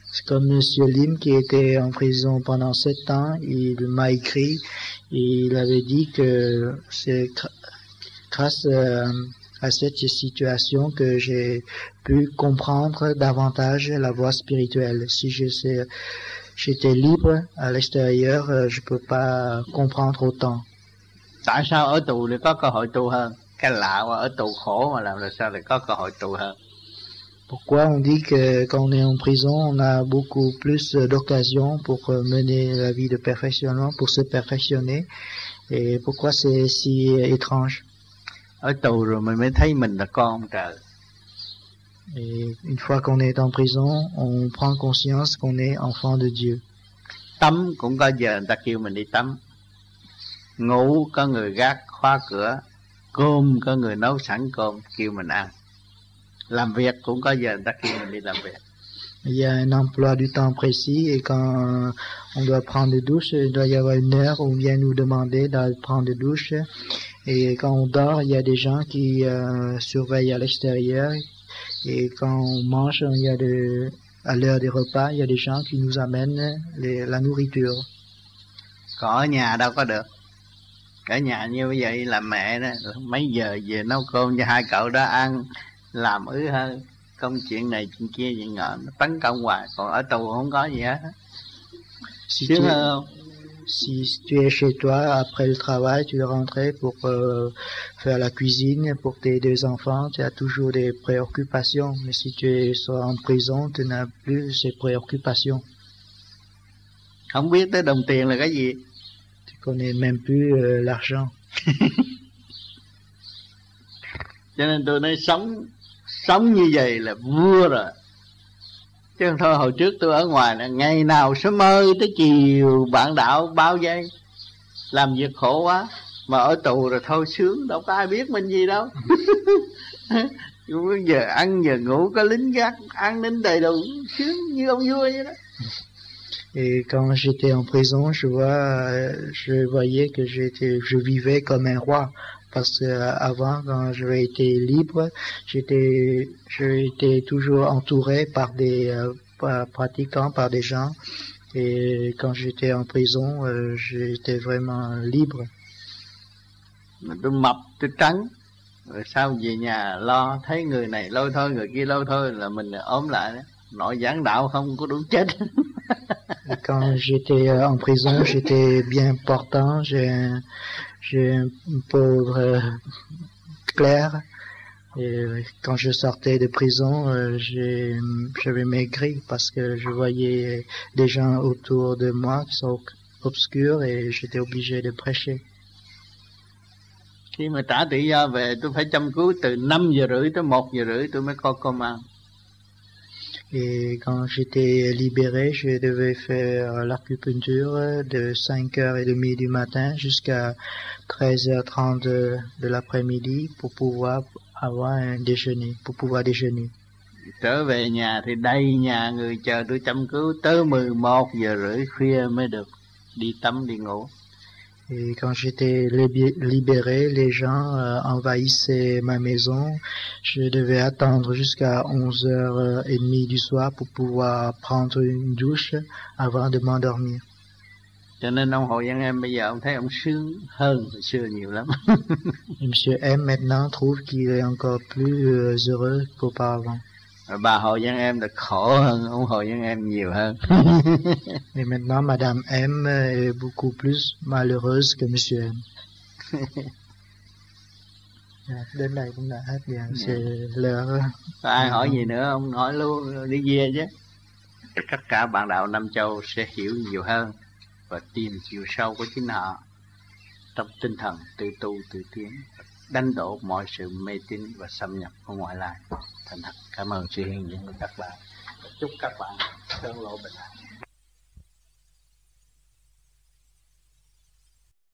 Speaker 1: C'est comme Monsieur Lim qui était en prison pendant sept ans, il m'a écrit et il avait dit que c'est grâce à cette situation que j'ai pu comprendre davantage la voie spirituelle. Si j'étais libre à l'extérieur, je peux pas comprendre autant.
Speaker 2: Tại sao ở tù lại có cơ hội tu hơn? Cái lạ quá, ở tù khổ mà làm sao lại có cơ hội tu hơn?
Speaker 1: Pourquoi on dit que quand on est en prison, on a beaucoup plus d'occasions pour mener la vie de perfectionnement, pour se perfectionner, et pourquoi c'est si étrange?
Speaker 2: Ở tù rồi mình mới thấy mình là con trời.
Speaker 1: Et une fois qu'on est en prison, on prend conscience qu'on est enfant de Dieu.
Speaker 2: Tắm cũng có giờ người ta kêu mình đi tắm. Ngủ có người gác khóa cửa. Cơm có người nấu sẵn cơm kêu mình ăn. Làm việc cũng có giờ người ta kêu mình đi làm việc.
Speaker 1: Il y a un emploi du temps précis et quand on doit prendre des douches, il doit y avoir une heure où on vient nous demander de prendre des douches. Et quand on dort, il y a des gens qui euh, surveillent à l'extérieur. Et quand on mange, il y a de, à l'heure des repas, il y a des gens qui nous amènent les, la nourriture.
Speaker 2: Còn ở nhà đâu có được. Ở nhà như bây giờ làm mẹ đó, mấy giờ về nấu cơm cho hai cậu đó ăn, làm ứ hơn. Công chuyện này chuyện kia chuyện nọ, nó tấn công hoài. Còn ở tù không có gì hết.
Speaker 1: Si tu, si tu es chez toi, après le travail, tu dois rentrer pour euh, faire la cuisine pour tes deux enfants, tu as toujours des préoccupations. Mais si tu es en prison, tu n'as plus ces préoccupations.
Speaker 2: Không biết tới đồng tiền là cái gì.
Speaker 1: Tu connais même plus euh, l'argent.
Speaker 2: Cho nên tôi nói sống sống như vậy là vua rồi. Chứ không thôi hồi trước tôi ở ngoài là ngày nào sớm ơi tới chiều bạn đạo bao giây. Làm việc khổ quá. Mà ở tù rồi thôi sướng, đâu có ai biết mình gì đâu. Giờ ăn giờ ngủ có lính gác, an ninh đầy đủ, sướng như ông vua vậy đó.
Speaker 1: Et quand j'étais en prison, je vois, je voyais que j'étais, je vivais comme un roi. Parce qu'avant, quand j'avais été libre, j'étais, j'étais toujours entouré par des euh, pratiquants, par des gens. Et quand j'étais en prison, euh, j'étais vraiment libre.
Speaker 2: Tôi mập, tôi trắng. Rồi sau về nhà lo, thấy người này lôi thôi, người kia lôi thôi là mình ốm lại đó. Nội giảng đạo không có đủ chết.
Speaker 1: Et quand j'étais en prison, j'étais bien portant, j'ai un, j'ai une peau euh, claire. Et quand je sortais de prison, euh, j'ai, j'avais maigri parce que je voyais des gens autour de moi qui sont obscurs et j'étais obligé de prêcher.
Speaker 2: Khi mà trả tự do về, tôi phải chăm cứu từ năm giờ rưỡi tới một giờ rưỡi tôi mới có cơm ăn.
Speaker 1: Et quand j'étais libéré, je devais faire l'acupuncture de cinq heures trente du matin jusqu'à treize heures trente de, de l'après-midi pour pouvoir avoir un déjeuner, pour pouvoir déjeuner.
Speaker 2: Trở về nhà thì đầy nhà người chờ tôi chăm cứu tới mười một giờ rưỡi khuya mới được đi tắm đi ngủ.
Speaker 1: Et quand j'étais libéré, les gens euh, envahissaient ma maison. Je devais attendre jusqu'à onze heures trente du soir pour pouvoir prendre une douche avant de m'endormir.
Speaker 2: Cho nên ông Hồ Văn Em bây giờ ông thấy ông sướng hơn hồi xưa nhiều lắm.
Speaker 1: Monsieur M maintenant trouve qu'il est encore plus euh, heureux qu'auparavant.
Speaker 2: Bà Hồ Văn Em là khổ hơn ông Hồ Văn Em nhiều hơn.
Speaker 1: Et maintenant, Madame M est beaucoup plus malheureuse que Monsieur M. Đến đây cũng đã hết giờ, c'est l'heure.
Speaker 2: Ai hỏi gì nữa ông hỏi luôn đi về chứ. Tất cả bạn đạo Nam Châu sẽ hiểu nhiều hơn và tìm chiều sâu của chính họ trong tinh thần tự tu tự tiến, đánh đổ mọi sự mê tín và xâm nhập của ngoại lai. Thành thật cảm ơn sự hiện diện của các bạn. Chúc các bạn sơn lộ bình an.